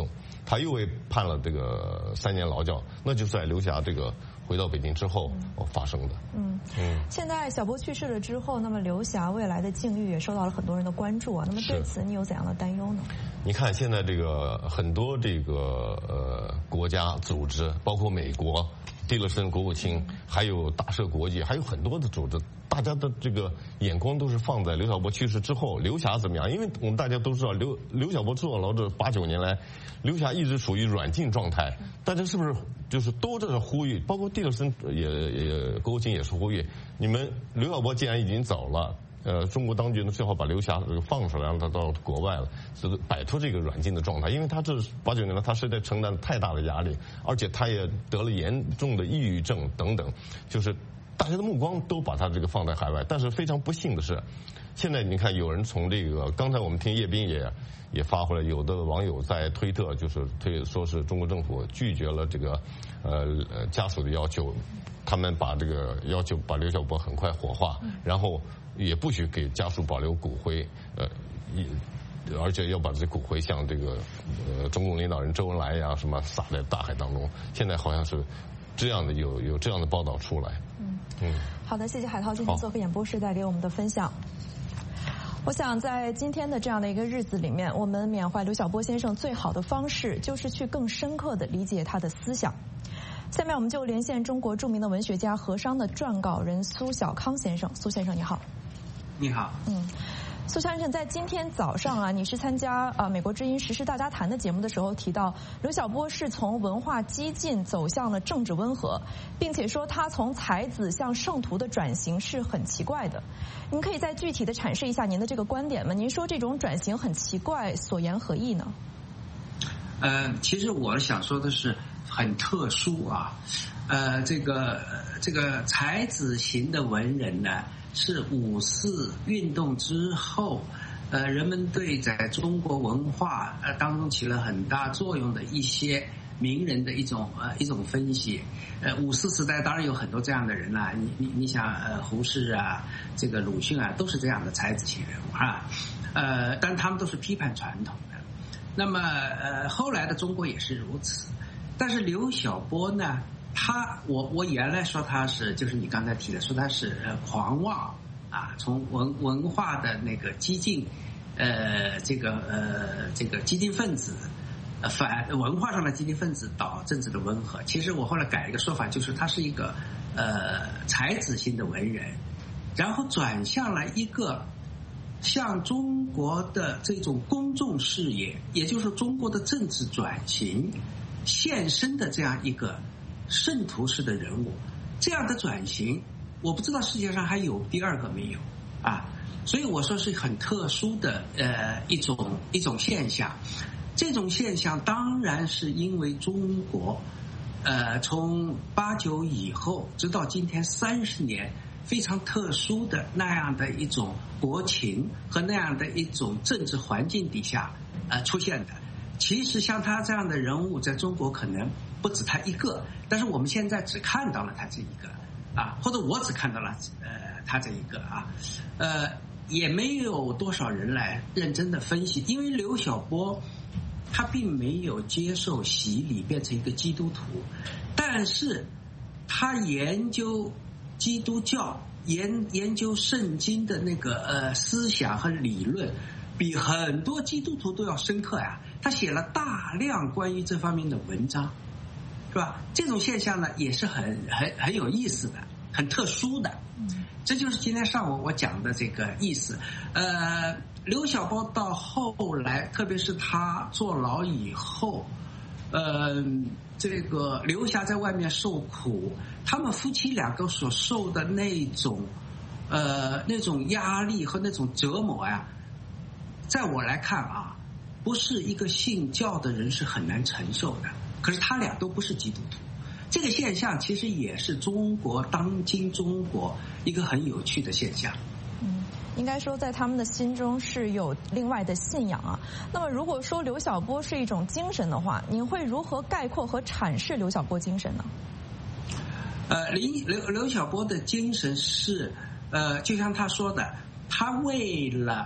Speaker 23: 他又被判了这个三年劳教，那就是在刘霞这个回到北京之后发生的。
Speaker 2: 嗯嗯，现在小波去世了之后，那么刘霞未来的境遇也受到了很多人的关注啊。那么对此你有怎样的担忧呢？
Speaker 23: 你看现在这个很多这个呃国家组织，包括美国蒂勒森国务卿，还有大赦国际，还有很多的组织，大家的这个眼光都是放在刘晓波去世之后，刘霞怎么样？因为我们大家都知道，刘刘晓波坐牢这八九年来，刘霞一直属于软禁状态。大家是不是就是都在这呼吁？包括蒂勒森也也国务卿也是呼吁，你们刘晓波既然已经走了。呃，中国当局呢最好把刘霞这个放出来，让他到国外了，就是摆脱这个软禁的状态。因为他这八九年来，他实在承担太大的压力，而且他也得了严重的抑郁症等等，就是大家的目光都把他这个放在海外。但是非常不幸的是，现在你看有人从这个，刚才我们听叶斌也也发回来，有的网友在推特就是推说是中国政府拒绝了这个呃家属的要求，他们把这个要求把刘晓波很快火化，然后也不许给家属保留骨灰，呃，也而且要把这骨灰像这个呃中共领导人周恩来呀什么撒在大海当中。现在好像是这样的，有有这样的报道出来。嗯嗯，
Speaker 2: 好的，谢谢海涛今天做客演播室带给我们的分享。我想在今天的这样的一个日子里面，我们缅怀刘晓波先生最好的方式就是去更深刻地理解他的思想。下面我们就连线中国著名的文学家和商的撰稿人苏小康先生。苏先生你好。
Speaker 5: 你好。
Speaker 2: 嗯，苏先生，在今天早上啊，你是参加啊美国之音时事大家谈的节目的时候提到，刘晓波是从文化激进走向了政治温和，并且说他从才子向圣徒的转型是很奇怪的。您可以再具体的阐释一下您的这个观点吗？您说这种转型很奇怪，所言何意呢？
Speaker 5: 呃，其实我想说的是很特殊啊，呃，这个这个才子型的文人呢，是五四运动之后，呃，人们对在中国文化呃当中起了很大作用的一些名人的一种呃一种分析。呃，五四时代当然有很多这样的人啦、啊，你你你想呃胡适啊，这个鲁迅啊，都是这样的才子型人物啊，呃，但他们都是批判传统的。那么呃后来的中国也是如此，但是刘晓波呢？他我我原来说他是就是你刚才提的说他是呃狂妄啊，从文文化的那个激进呃这个呃这个激进分子呃反文化上的激进分子到政治的温和。其实我后来改一个说法，就是他是一个呃才子型的文人，然后转向了一个向中国的这种公众视野，也就是中国的政治转型献身的这样一个圣徒式的人物。这样的转型我不知道世界上还有第二个没有啊，所以我说是很特殊的呃一种一种现象。这种现象当然是因为中国呃从八九以后直到今天三十年非常特殊的那样的一种国情和那样的一种政治环境底下呃出现的。其实像他这样的人物在中国可能不止他一个，但是我们现在只看到了他这一个啊，或者我只看到了呃他这一个啊，呃也没有多少人来认真的分析。因为刘晓波他并没有接受洗礼变成一个基督徒，但是他研究基督教研研究圣经的那个呃思想和理论比很多基督徒都要深刻呀。他写了大量关于这方面的文章，是吧？这种现象呢也是很很很有意思的，很特殊的。这就是今天上午我讲的这个意思。呃，刘晓波到后来，特别是他坐牢以后，呃，这个刘霞在外面受苦，他们夫妻两个所受的那种呃那种压力和那种折磨呀，在我来看啊，不是一个信教的人是很难承受的。可是他俩都不是基督徒，这个现象其实也是中国当今中国一个很有趣的现象。
Speaker 2: 嗯，应该说在他们的心中是有另外的信仰啊。那么如果说刘晓波是一种精神的话，您会如何概括和阐释刘晓波精神呢？
Speaker 5: 呃，刘刘晓波的精神是呃，就像他说的，他为了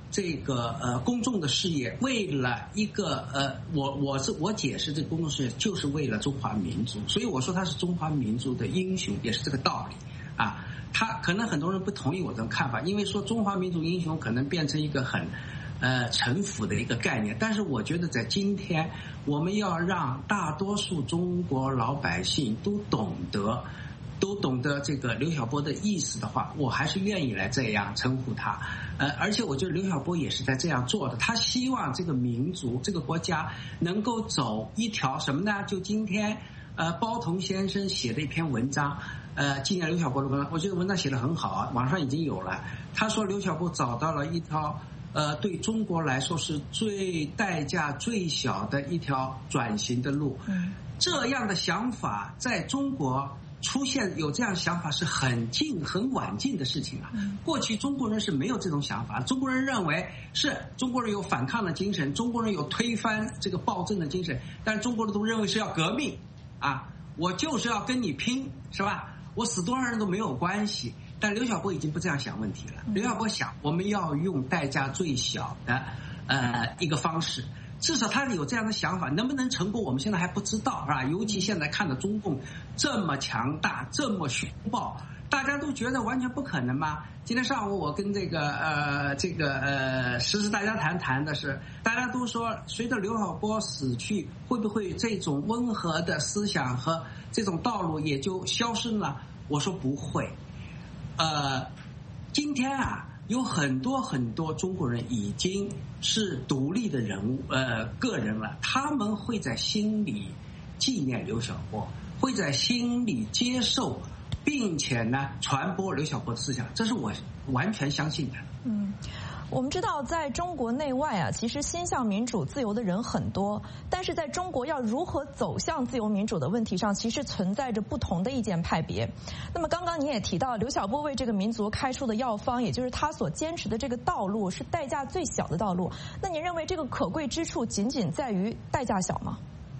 Speaker 5: 这个呃公众的事业，为了一个呃，我我是我解释这个公众事业就是为了中华民族，所以我说他是中华民族的英雄，也是这个道理啊。他可能很多人不同意我这种看法，因为说中华民族英雄可能变成一个很呃陈腐的一个概念，但是我觉得在今天，我们要让大多数中国老百姓都懂得。都懂得这个刘晓波的意思的话，我还是愿意来这样称呼他。呃，而且我觉得刘晓波也是在这样做的。他希望这个民族、这个国家能够走一条什么呢？就今天，呃，包同先生写的一篇文章，呃，纪念刘晓波的文章，我觉得文章写得很好啊，网上已经有了。他说刘晓波找到了一条，呃，对中国来说是最代价最小的一条转型的路。嗯，这样的想法在中国。出现有这样想法是很近很晚近的事情啊！过去中国人是没有这种想法，中国人认为是中国人有反抗的精神，中国人有推翻这个暴政的精神，但中国人都认为是要革命啊！我就是要跟你拼，是吧？我死多少人都没有关系。但刘晓波已经不这样想问题了。刘晓波想，我们要用代价最小的呃一个方式。至少他有这样的想法，能不能成功我们现在还不知道，是吧？尤其现在看到中共这么强大这么凶暴，大家都觉得完全不可能吗？今天上午我跟这个呃这个呃时事大家谈谈的是，大家都说随着刘晓波死去，会不会这种温和的思想和这种道路也就消失了？我说不会。呃今天啊有很多很多中国人已经是独立的人物呃个人了，他们会在心里纪念刘晓波，会在心里接受并且呢传播刘晓波的思想，这是我完全相信的。
Speaker 2: 嗯，我们知道在中国内外啊，其实心向民主自由的人很多，但是在中国要如何走向自由民主的问题上，其实存在着不同的意见派别。那么刚刚你也提到，刘晓波为这个民族开出的药方，也就是他所坚持的这个道路是代价最小的道路，那你认为这个可贵之处仅仅在于代价小吗？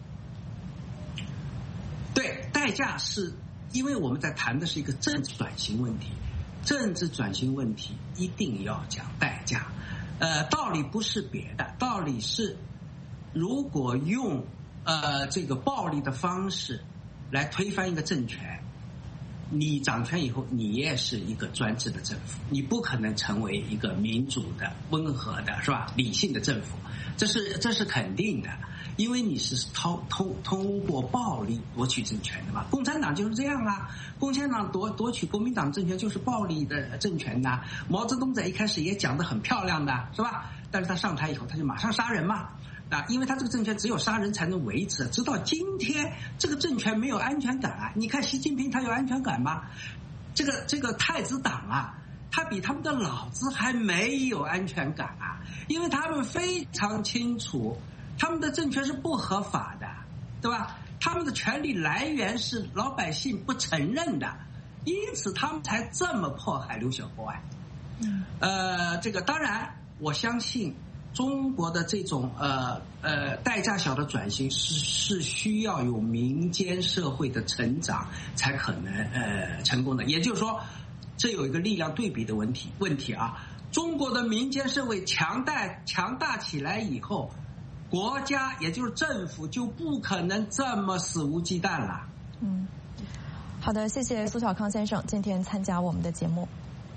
Speaker 5: 对，代价是因为我们在谈的是一个政治转型问题，政治转型问题一定要讲代价。呃，道理不是别的，道理是如果用呃这个暴力的方式来推翻一个政权，你掌权以后你也是一个专制的政府，你不可能成为一个民主的温和的是吧理性的政府，这是这是肯定的，因为你是通通通过暴力夺取政权的嘛。共产党就是这样啊，共产党夺夺取国民党政权就是暴力的政权呐。毛泽东在一开始也讲得很漂亮的是吧，但是他上台以后他就马上杀人嘛啊，因为他这个政权只有杀人才能维持，直到今天这个政权没有安全感啊。你看习近平他有安全感吗？这个这个太子党啊，他比他们的老子还没有安全感啊，因为他们非常清楚他们的政权是不合法的，对吧？他们的权力来源是老百姓不承认的，因此他们才这么迫害刘晓波啊。呃，这个当然我相信中国的这种呃呃代价小的转型是是需要有民间社会的成长才可能呃成功的，也就是说这有一个力量对比的问题问题啊。中国的民间社会强大强大起来以后，国家也就是政府就不可能这么肆无忌惮了。
Speaker 2: 嗯，好的，谢谢苏小康先生今天参加我们的节目。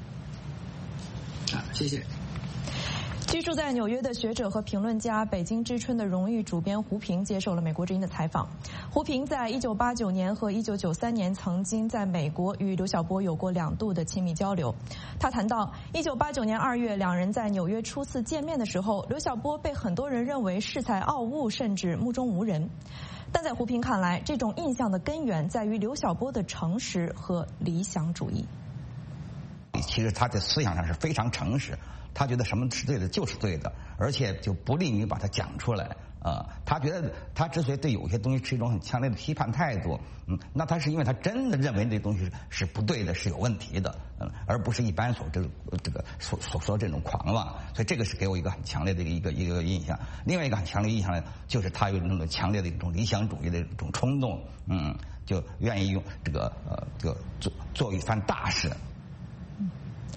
Speaker 5: 啊，谢谢。
Speaker 2: 居住在纽约的学者和评论家、北京之春的荣誉主编胡平接受了美国之音的采访。胡平在一九八九年和一九九三年曾经在美国与刘晓波有过两度的亲密交流。他谈到，一九八九年二月两人在纽约初次见面的时候，刘晓波被很多人认为恃才傲物，甚至目中无人。但在胡平看来，这种印象的根源在于刘晓波的诚实和理想主义。
Speaker 7: 其实他在思想上是非常诚实，他觉得什么是对的就是对的，而且就不吝于把它讲出来啊、呃。他觉得他之所以对有些东西持一种很强烈的批判态度，嗯，那他是因为他真的认为这东西是是不对的，是有问题的，嗯，而不是一般所这个这个所所说这种狂妄。所以这个是给我一个很强烈的一个一个印象。另外一个很强烈的印象呢，就是他有那么强烈的一种理想主义的一种冲动，嗯，就愿意用这个呃这个做做一番大事。
Speaker 2: 一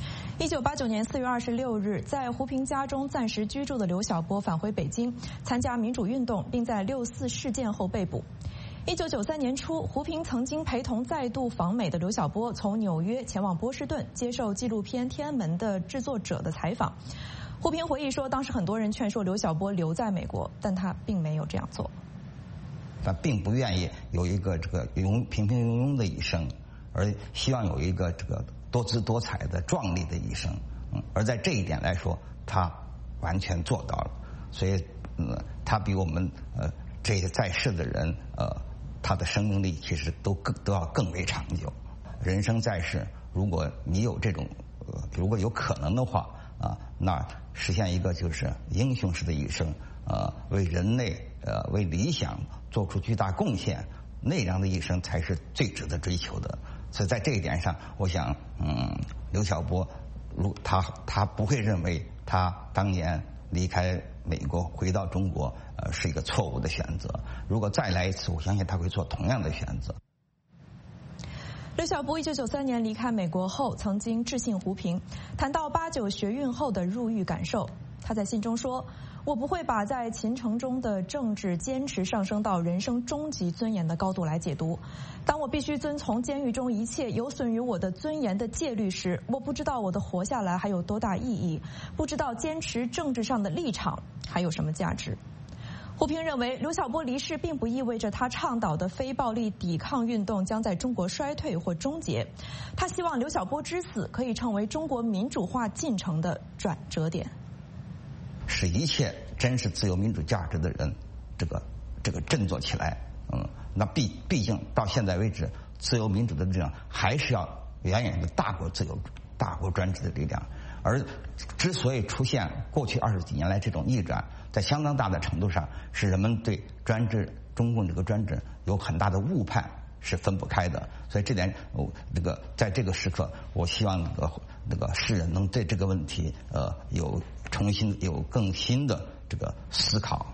Speaker 2: 一九八九年四月二十六日，在胡平家中暂时居住的刘晓波返回北京，参加民主运动，并在六四事件后被捕。一九九三年初，胡平曾经陪同再度访美的刘晓波从纽约前往波士顿接受纪录片《天安门》的制作者的采访。胡平回忆说，当时很多人劝说刘晓波留在美国，但他并没有这样做。
Speaker 7: 他并不愿意有一个这个庸平平庸庸的一生，而希望有一个这个多姿多彩的壮丽的一生。嗯，而在这一点来说，他完全做到了。所以，呃，他比我们呃这些在世的人呃。他的生命力其实都更都要更为长久。人生在世，如果你有这种，呃，如果有可能的话啊，那实现一个就是英雄式的一生，呃，为人类呃为理想做出巨大贡献，那样的一生才是最值得追求的。所以在这一点上，我想，嗯，刘晓波，如他他不会认为他当年离开美国回到中国，呃，是一个错误的选择。如果再来一次，我相信他会做同样的选择。
Speaker 2: 刘晓波一九九三年离开美国后，曾经致信胡平，谈到八九学运后的入狱感受。他在信中说：“我不会把在秦城中的政治坚持上升到人生终极尊严的高度来解读。当我必须遵从监狱中一切有损于我的尊严的戒律时，我不知道我的活下来还有多大意义，不知道坚持政治上的立场还有什么价值。”胡平认为，刘晓波离世并不意味着他倡导的非暴力抵抗运动将在中国衰退或终结。他希望刘晓波之死可以成为中国民主化进程的转折点，
Speaker 7: 使一切真实自由民主价值的人，这个这个振作起来。嗯，那毕毕竟到现在为止，自由民主的力量还是要远远的大过自由大过专制的力量。而之所以出现过去二十几年来这种逆转，在相当大的程度上是人们对专制中共这个专制有很大的误判，是分不开的。所以这点，我这个在这个时刻，我希望那个那个世人能对这个问题呃有重新有更新的这个思考。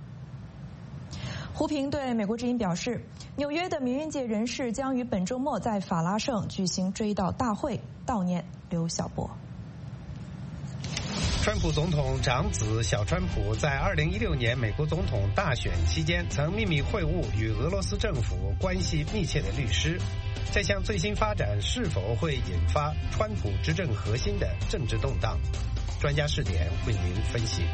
Speaker 2: 胡平对美国之音表示，纽约的民运界人士将于本周末在法拉盛举行追悼大会，悼念刘晓波。
Speaker 1: 川普总统长子小川普在二零一六年美国总统大选期间曾秘密会晤与俄罗斯政府关系密切的律师，这项最新发展是否会引发川普执政核心的政治动荡？专家视点为您分析。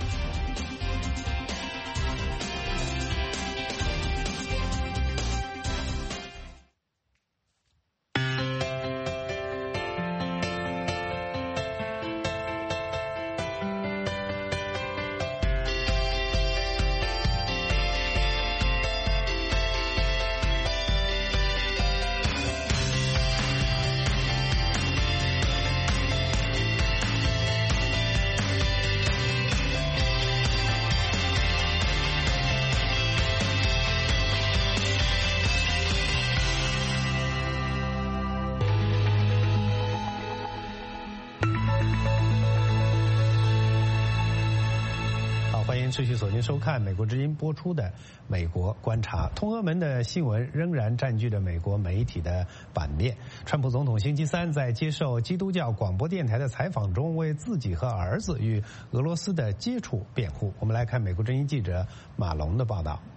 Speaker 3: 持续锁定收看美国之音播出的《美国观察》。通俄门的新闻仍然占据着美国媒体的版面。川普总统星期三在接受基督教广播电台的采访中，为自己和儿子与俄罗斯的接触辩护。我们来看美国之音记者马龙的报道。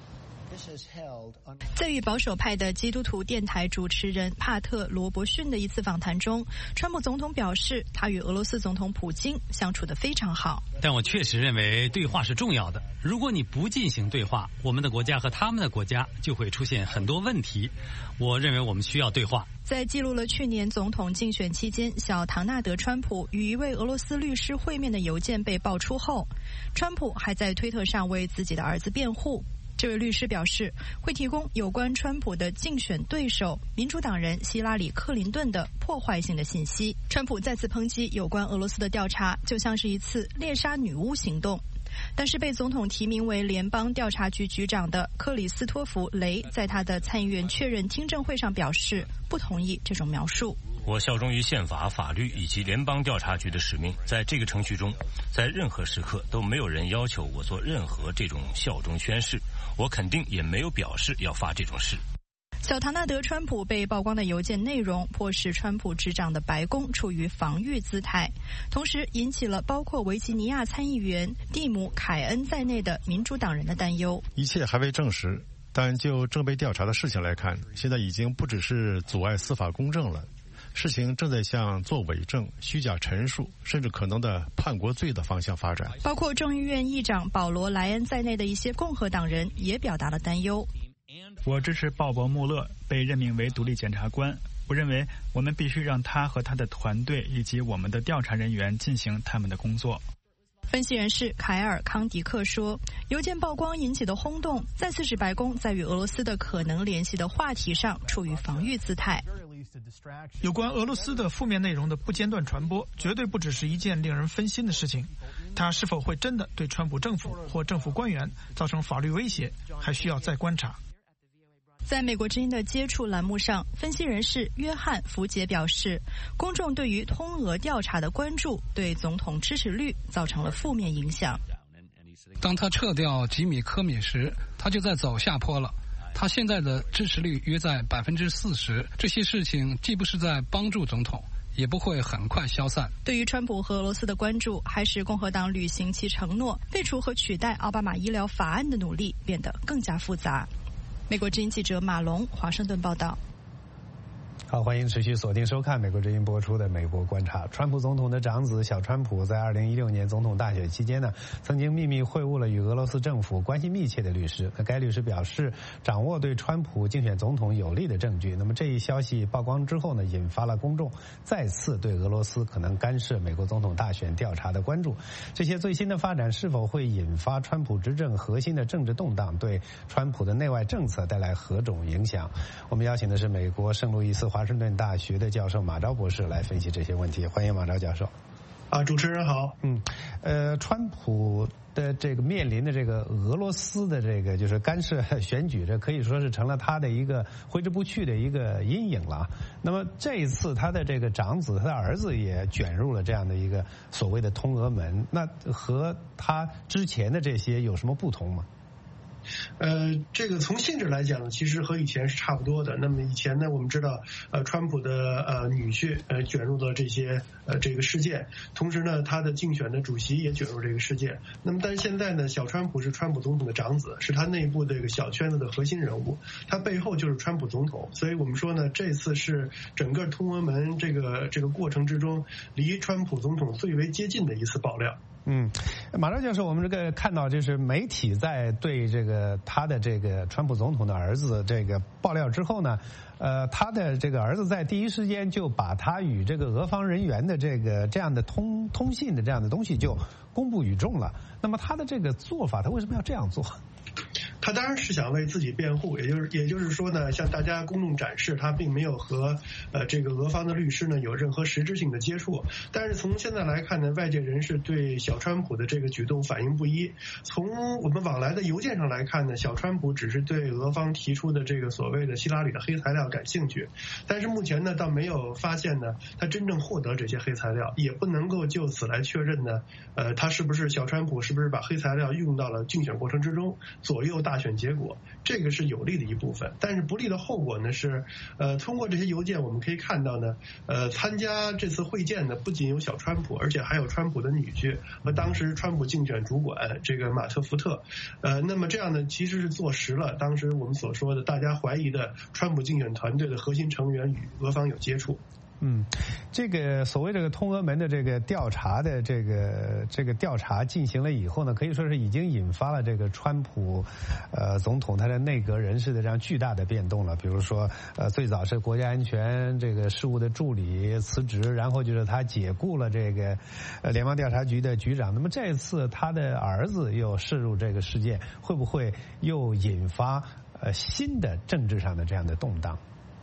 Speaker 19: 在与保守派的基督徒电台主持人帕特·罗伯逊的一次访谈中，川普总统表示，他与俄罗斯总统普京相处得非常好。
Speaker 6: 但我确实认为对话是重要的。如果你不进行对话，我们的国家和他们的国家就会出现很多问题。我认为我们需要对话。
Speaker 19: 在记录了去年总统竞选期间小唐纳德·川普与一位俄罗斯律师会面的邮件被爆出后，川普还在推特上为自己的儿子辩护。这位律师表示，会提供有关川普的竞选对手民主党人希拉里·克林顿的破坏性的信息。川普再次抨击有关俄罗斯的调查就像是一次猎杀女巫行动。但是被总统提名为联邦调查局局长的克里斯托弗·雷在他的参议院确认听证会上表示，不同意这种描述。
Speaker 12: 我效忠于宪法、法律以及联邦调查局的使命。在这个程序中，在任何时刻都没有人要求我做任何这种效忠宣誓，我肯定也没有表示要发这种誓。
Speaker 19: 小唐纳德·川普被曝光的邮件内容，迫使川普执掌的白宫处于防御姿态，同时引起了包括维吉尼亚参议员蒂姆·凯恩在内的民主党人的担忧。
Speaker 8: 一切还未证实，但就正被调查的事情来看，现在已经不只是阻碍司法公正了，事情正在向做伪证、虚假陈述，甚至可能的叛国罪的方向发展。
Speaker 19: 包括众议院议长保罗·莱恩在内的一些共和党人也表达了担忧。
Speaker 9: 我支持鲍勃·穆勒被任命为独立检察官。我认为我们必须让他和他的团队以及我们的调查人员进行他们的工作。
Speaker 19: 分析人士凯尔·康迪克说，邮件曝光引起的轰动再次使白宫在与俄罗斯的可能联系的话题上处于防御姿态。
Speaker 10: 有关俄罗斯的负面内容的不间断传播绝对不只是一件令人分心的事情，它是否会真的对川普政府或政府官员造成法律威胁，还需要再观察。
Speaker 19: 在美国之音的接触栏目上，分析人士约翰·福杰表示，公众对于通俄调查的关注对总统支持率造成了负面影响。
Speaker 24: 当他撤掉吉米·科米时，他就在走下坡了。他现在的支持率约在百分之四十。这些事情既不是在帮助总统，也不会很快消散。
Speaker 19: 对于川普和俄罗斯的关注，还使共和党履行其承诺废除和取代奥巴马医疗法案的努力变得更加复杂。美国之音记者马龙华盛顿报道。
Speaker 3: 好，欢迎持续锁定收看美国之音播出的《美国观察》。川普总统的长子小川普在二零一六年总统大选期间呢，曾经秘密会晤了与俄罗斯政府关系密切的律师。那该律师表示，掌握对川普竞选总统有利的证据。那么这一消息曝光之后呢，引发了公众再次对俄罗斯可能干涉美国总统大选调查的关注。这些最新的发展是否会引发川普执政核心的政治动荡，对川普的内外政策带来何种影响？我们邀请的是美国圣路易斯华盛顿大学的教授马昭博士来分析这些问题。欢迎马昭教授。
Speaker 25: 啊，主持人好。
Speaker 3: 嗯，呃，川普的这个面临的这个俄罗斯的这个就是干涉选举，这可以说是成了他的一个挥之不去的一个阴影了。那么这一次他的这个长子，他的儿子也卷入了这样的一个所谓的通俄门，那和他之前的这些有什么不同吗？
Speaker 25: 呃，这个从性质来讲，其实和以前是差不多的。那么以前呢，我们知道，呃，川普的呃女婿呃卷入了这些呃这个事件，同时呢，他的竞选的主席也卷入这个事件。那么但是现在呢，小川普是川普总统的长子，是他内部这个小圈子的核心人物，他背后就是川普总统。所以我们说呢，这次是整个通俄门这个这个过程之中，离川普总统最为接近的一次爆料。
Speaker 3: 嗯，马昭教授，我们这个看到就是媒体在对这个他的这个川普总统的儿子这个爆料之后呢，呃，他的这个儿子在第一时间就把他与这个俄方人员的这个这样的通通信的这样的东西就公布于众了。那么他的这个做法，他为什么要这样做？
Speaker 25: 他当然是想为自己辩护，也就是也就是说呢，向大家公众展示他并没有和呃这个俄方的律师呢有任何实质性的接触。但是从现在来看呢，外界人士对小川普的这个举动反应不一。从我们往来的邮件上来看呢，小川普只是对俄方提出的这个所谓的希拉里的黑材料感兴趣，但是目前呢倒没有发现呢他真正获得这些黑材料，也不能够就此来确认呢呃他是不是小川普是不是把黑材料用到了竞选过程之中，左右大选结果。这个是有利的一部分，但是不利的后果呢是，呃，通过这些邮件我们可以看到呢，呃，参加这次会见的不仅有小川普，而且还有川普的女婿和当时川普竞选主管这个马特福特，呃，那么这样呢其实是坐实了当时我们所说的大家怀疑的川普竞选团队的核心成员与俄方有接触。
Speaker 3: 嗯，这个所谓这个通俄门的这个调查的这个这个调查进行了以后呢，可以说是已经引发了这个川普呃总统他的内阁人事的这样巨大的变动了。比如说呃最早是国家安全这个事务的助理辞职，然后就是他解雇了这个呃联邦调查局的局长。那么这次他的儿子又涉入这个事件，会不会又引发呃新的政治上的这样的动荡？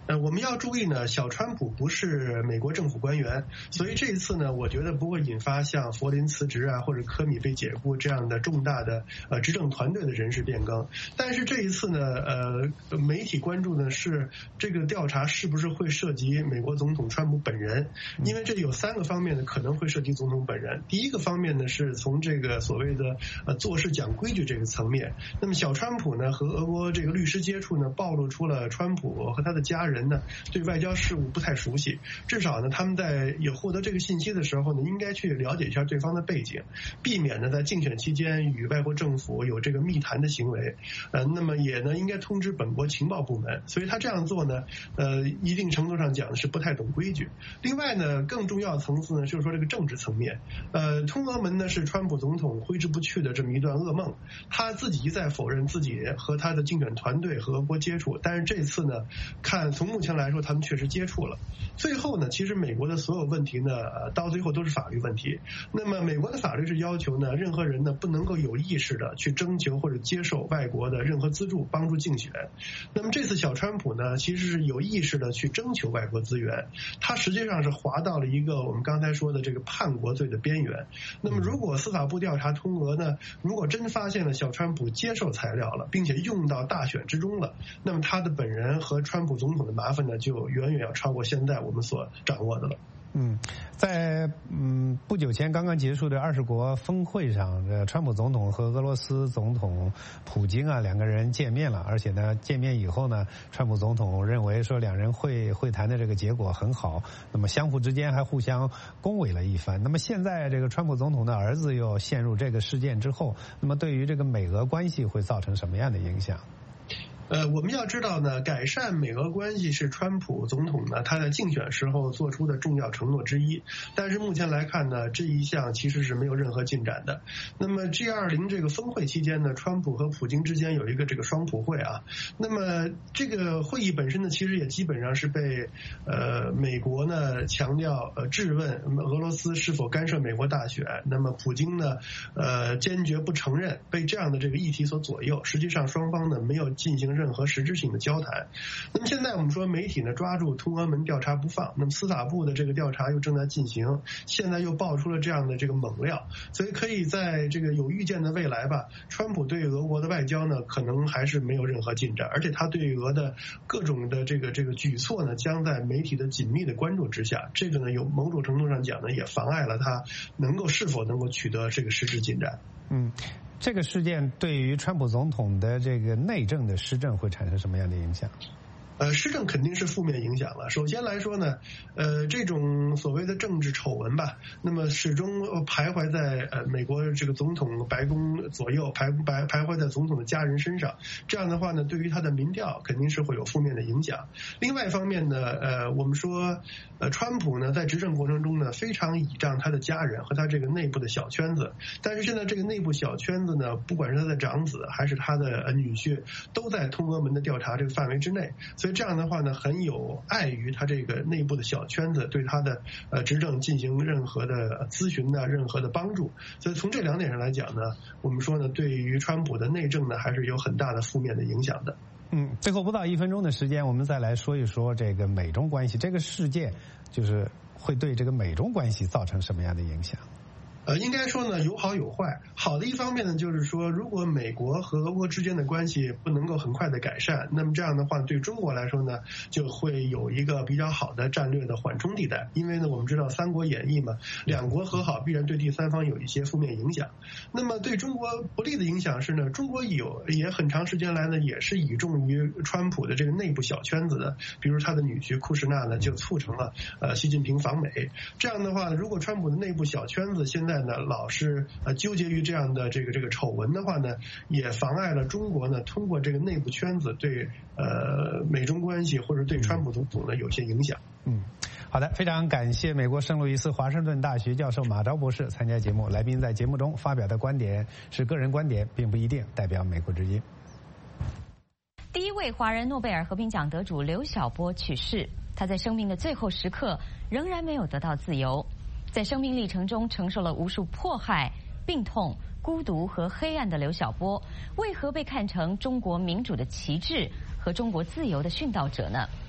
Speaker 25: 呃，我们要注意呢，小川普不是美国政府官员，所以这一次呢，我觉得不会引发像佛林辞职啊或者科米被解雇这样的重大的呃执政团队的人事变更。但是这一次呢，呃，媒体关注呢是这个调查是不是会涉及美国总统川普本人，因为这有三个方面呢可能会涉及总统本人。第一个方面呢是从这个所谓的呃做事讲规矩这个层面，那么小川普呢和俄国这个律师接触呢，暴露出了川普和他的家人呢对外交事务不太熟悉，至少呢他们在有获得这个信息的时候呢，应该去了解一下对方的背景，避免呢在竞选期间与外国政府有这个密谈的行为。呃，那么也呢应该通知本国情报部门，所以他这样做呢，呃，一定程度上讲是不太懂规矩。另外呢，更重要的层次呢，就是说这个政治层面，呃，通俄门呢是川普总统挥之不去的这么一段噩梦，他自己一再否认自己和他的竞选团队和俄国接触，但是这次呢，看从目前来说，他们确实接触了。最后呢，其实美国的所有问题呢，呃，到最后都是法律问题。那么美国的法律是要求呢，任何人呢不能够有意识的去征求或者接受外国的任何资助帮助竞选。那么这次小川普呢，其实是有意识的去征求外国资源，他实际上是滑到了一个我们刚才说的这个叛国罪的边缘。那么如果司法部调查通俄呢，如果真发现了小川普接受材料了，并且用到大选之中了，那么他的本人和川普总统的麻烦呢，就远远要超过现在我们所掌握的了。
Speaker 3: 嗯，在嗯不久前刚刚结束的二十国峰会上，呃，川普总统和俄罗斯总统普京啊两个人见面了，而且呢，见面以后呢，川普总统认为说两人会会谈的这个结果很好，那么相互之间还互相恭维了一番。那么现在这个川普总统的儿子又陷入这个事件之后，那么对于这个美俄关系会造成什么样的影响？
Speaker 25: 呃，我们要知道呢，改善美俄关系是川普总统呢他在竞选时候做出的重要承诺之一。但是目前来看呢，这一项其实是没有任何进展的。那么 G 二十 这个峰会期间呢，川普和普京之间有一个这个双普会啊。那么这个会议本身呢，其实也基本上是被呃美国呢强调呃质问俄罗斯是否干涉美国大选。那么普京呢呃坚决不承认，被这样的这个议题所左右。实际上双方呢没有进行任何实质性的交谈。那么现在我们说媒体呢抓住通俄门调查不放，那么司法部的这个调查又正在进行，现在又爆出了这样的这个猛料，所以可以在这个有预见的未来吧，川普对俄国的外交呢可能还是没有任何进展，而且他对俄的各种的这个这个举措呢将在媒体的紧密的关注之下，这个呢有某种程度上讲呢也妨碍了他能够是否能够取得这个实质进展。
Speaker 3: 嗯。这个事件对于川普总统的这个内政的施政会产生什么样的影响？
Speaker 25: 呃，施政肯定是负面影响了。首先来说呢，呃，这种所谓的政治丑闻吧，那么始终徘徊在呃美国这个总统白宫左右，徘徘徘徊在总统的家人身上。这样的话呢，对于他的民调肯定是会有负面的影响。另外一方面呢，呃，我们说，呃，川普呢在执政过程中呢，非常倚仗他的家人和他这个内部的小圈子。但是现在这个内部小圈子呢，不管是他的长子还是他的呃女婿，都在通俄门的调查这个范围之内。所以这样的话呢，很有碍于他这个内部的小圈子对他的呃执政进行任何的咨询呢，任何的帮助。所以从这两点上来讲呢，我们说呢，对于川普的内政呢，还是有很大的负面的影响的。
Speaker 3: 嗯，最后不到一分钟的时间，我们再来说一说这个美中关系。这个事件就是会对这个美中关系造成什么样的影响？
Speaker 25: 呃，应该说呢，有好有坏。好的一方面呢，就是说，如果美国和俄国之间的关系不能够很快的改善，那么这样的话，对中国来说呢，就会有一个比较好的战略的缓冲地带。因为呢，我们知道《三国演义》嘛，两国和好必然对第三方有一些负面影响。那么对中国不利的影响是呢，中国有也很长时间来呢，也是倚重于川普的这个内部小圈子的，比如他的女婿库什纳呢，就促成了呃习近平访美。这样的话，如果川普的内部小圈子现在呢老是呃纠结于这样的这个这个丑闻的话呢，也妨碍了中国呢通过这个内部圈子对呃美中关系或者对川普总统呢有些影响。
Speaker 3: 嗯，好的，非常感谢美国圣路易斯华盛顿大学教授马昭博士参加节目。来宾在节目中发表的观点是个人观点，并不一定代表美国之音。
Speaker 4: 第一位华人诺贝尔和平奖得主刘晓波去世，他在生命的最后时刻仍然没有得到自由。在生命历程中承受了无数迫害、病痛、孤独和黑暗的刘晓波，为何被看成中国民主的旗帜和中国自由的殉道者呢？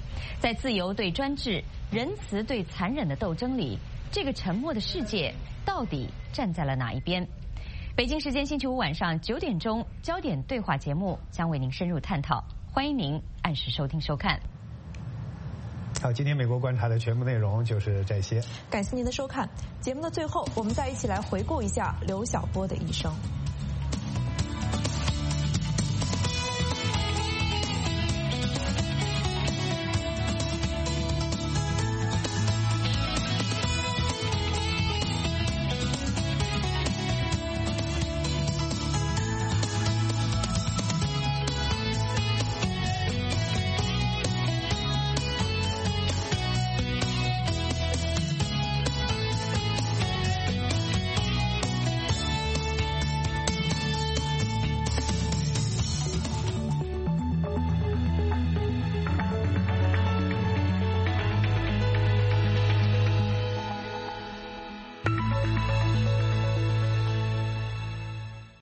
Speaker 4: 在自由对专制、仁慈对残忍的斗争里，这个沉默的世界到底站在了哪一边？北京时间星期五晚上九点钟，焦点对话节目将为您深入探讨，欢迎您按时收听收看。
Speaker 3: 好，今天美国观察的全部内容就是这些。
Speaker 2: 感谢您的收看。节目的最后，我们再一起来回顾一下刘晓波的一生。